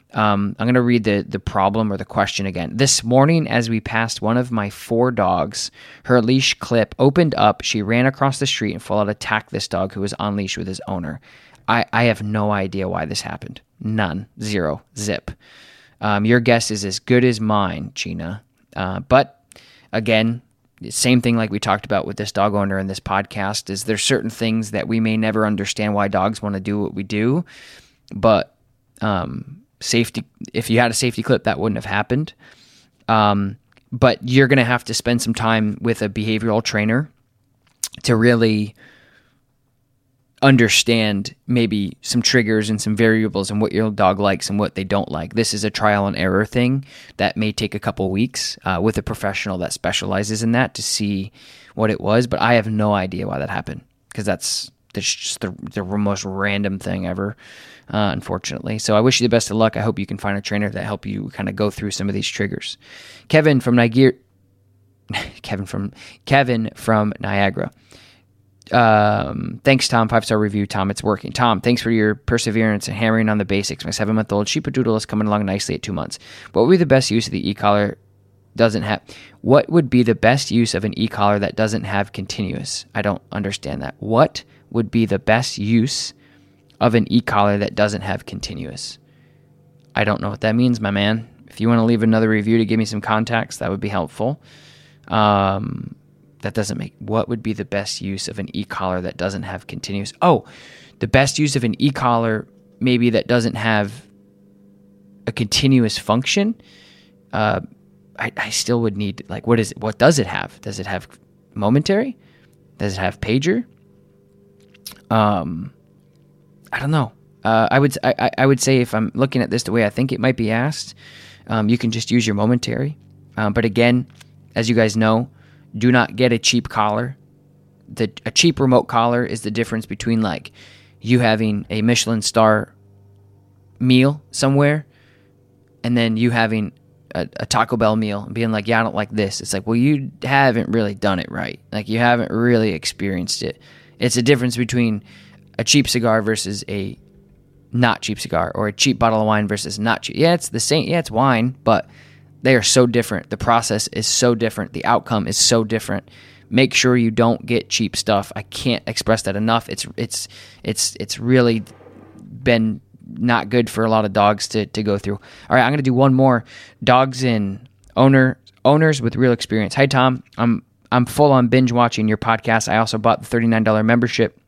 Um, I'm going to read the, the problem or the question again. This morning, as we passed one of my four dogs, her leash clip opened up. She ran across the street and full out attacked this dog who was on leash with his owner. I, I have no idea why this happened. None. Zero. Zip. Um, your guess is as good as mine, Gina. Uh, but again, same thing like we talked about with this dog owner in this podcast is there's certain things that we may never understand why dogs want to do what we do, but um, safety, if you had a safety clip, that wouldn't have happened. Um, but you're going to have to spend some time with a behavioral trainer to really understand maybe some triggers and some variables and what your dog likes and what they don't like. This is a trial and error thing that may take a couple weeks uh, with a professional that specializes in that to see what it was. But I have no idea why that happened because that's, that's just the, the most random thing ever, uh, unfortunately. So I wish you the best of luck. I hope you can find a trainer that help you kind of go through some of these triggers. Kevin from Nigeria, Kevin from Kevin from Niagara. Um, thanks, Tom. Five-star review, Tom. It's working. Tom, thanks for your perseverance and hammering on the basics. My seven-month-old Sheepadoodle is coming along nicely at two months. What would be the best use of the e-collar doesn't have? What would be the best use of an e-collar that doesn't have continuous? I don't understand that. What would be the best use of an e-collar that doesn't have continuous? I don't know what that means, my man. If you want to leave another review to give me some context, that would be helpful. Um... That doesn't make, what would be the best use of an e-collar that doesn't have continuous? Oh, the best use of an e-collar maybe that doesn't have a continuous function. Uh, I, I still would need, like, what is it? What does it have? Does it have momentary? Does it have pager? Um, I don't know. Uh, I would I, I would say if I'm looking at this the way I think it might be asked, um, you can just use your momentary. Um, but again, as you guys know, do not get a cheap collar. The a cheap remote collar is the difference between like you having a Michelin star meal somewhere and then you having a, a Taco Bell meal and being like, yeah, I don't like this. It's like, well, you haven't really done it right. Like you haven't really experienced it. It's a difference between a cheap cigar versus a not cheap cigar, or a cheap bottle of wine versus not cheap. Yeah, it's the same. Yeah, it's wine, but they are so different. The process is so different. The outcome is so different. Make sure you don't get cheap stuff. I can't express that enough. It's it's it's it's really been not good for a lot of dogs to, to go through. All right, I'm going to do one more. Dogs and owner owners with real experience. Hi, Tom. I'm I'm full on binge watching your podcast. I also bought the thirty-nine dollars membership.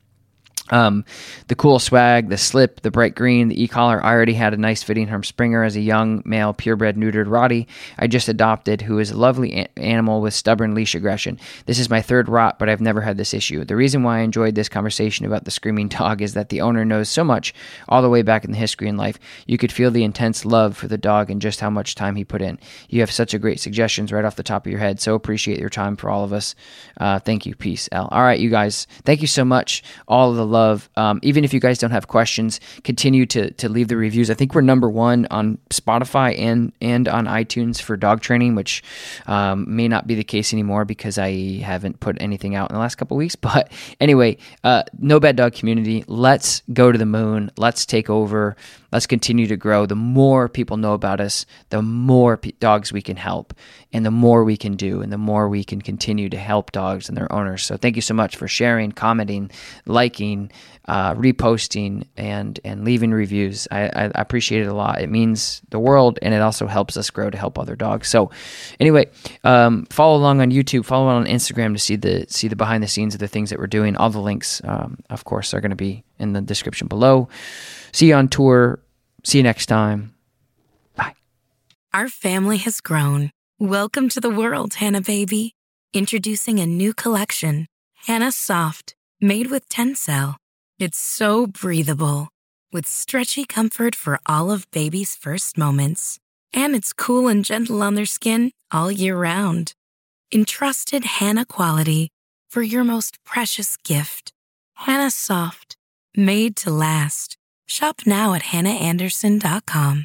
Um, the cool swag, the slip, the bright green, the e-collar. I already had a nice fitting Herm Springer as a young male purebred neutered Rottie I just adopted, who is a lovely a- animal with stubborn leash aggression. This is my third Rot, but I've never had this issue. The reason why I enjoyed this conversation about the screaming dog is that the owner knows so much all the way back in the history in life. You could feel the intense love for the dog and just how much time he put in. You have such a great suggestions right off the top of your head. So appreciate your time for all of us. Uh, thank you. Peace, Al. All right, you guys. Thank you so much. All of the love. Um, even if you guys don't have questions, continue to to leave the reviews. I think we're number one on Spotify and and on iTunes for dog training, which um, may not be the case anymore because I haven't put anything out in the last couple of weeks. But anyway, uh, No Bad Dog community, let's go to the moon. Let's take over. Let's continue to grow. The more people know about us, the more p- dogs we can help, and the more we can do, and the more we can continue to help dogs and their owners. So thank you so much for sharing, commenting, liking, uh, reposting, and and leaving reviews. I, I, I appreciate it a lot. It means the world, and it also helps us grow to help other dogs. So anyway, um, follow along on YouTube, follow on Instagram to see the see the behind the scenes of the things that we're doing. All the links, um, of course, are going to be in the description below. See you on tour. See you next time. Bye. Our family has grown. Welcome to the world, Hannah baby. Introducing a new collection, Hannah Soft, made with Tencel. It's so breathable, with stretchy comfort for all of baby's first moments. And it's cool and gentle on their skin all year round. Entrusted Hannah quality for your most precious gift. Hannah Soft, made to last. Shop now at hannah anderson dot com.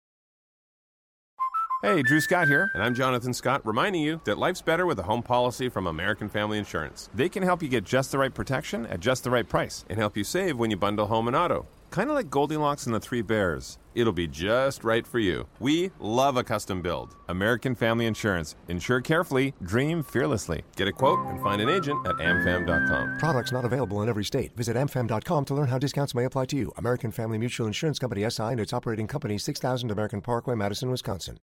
Hey, Drew Scott here, and I'm Jonathan Scott, reminding you that life's better with a home policy from American Family Insurance. They can help you get just the right protection at just the right price and help you save when you bundle home and auto. Kind of like Goldilocks and the Three Bears. It'll be just right for you. We love a custom build. American Family Insurance. Insure carefully, dream fearlessly. Get a quote and find an agent at am fam dot com. Products not available in every state. Visit am fam dot com to learn how discounts may apply to you. American Family Mutual Insurance Company S I and its operating company, six thousand American Parkway, Madison, Wisconsin.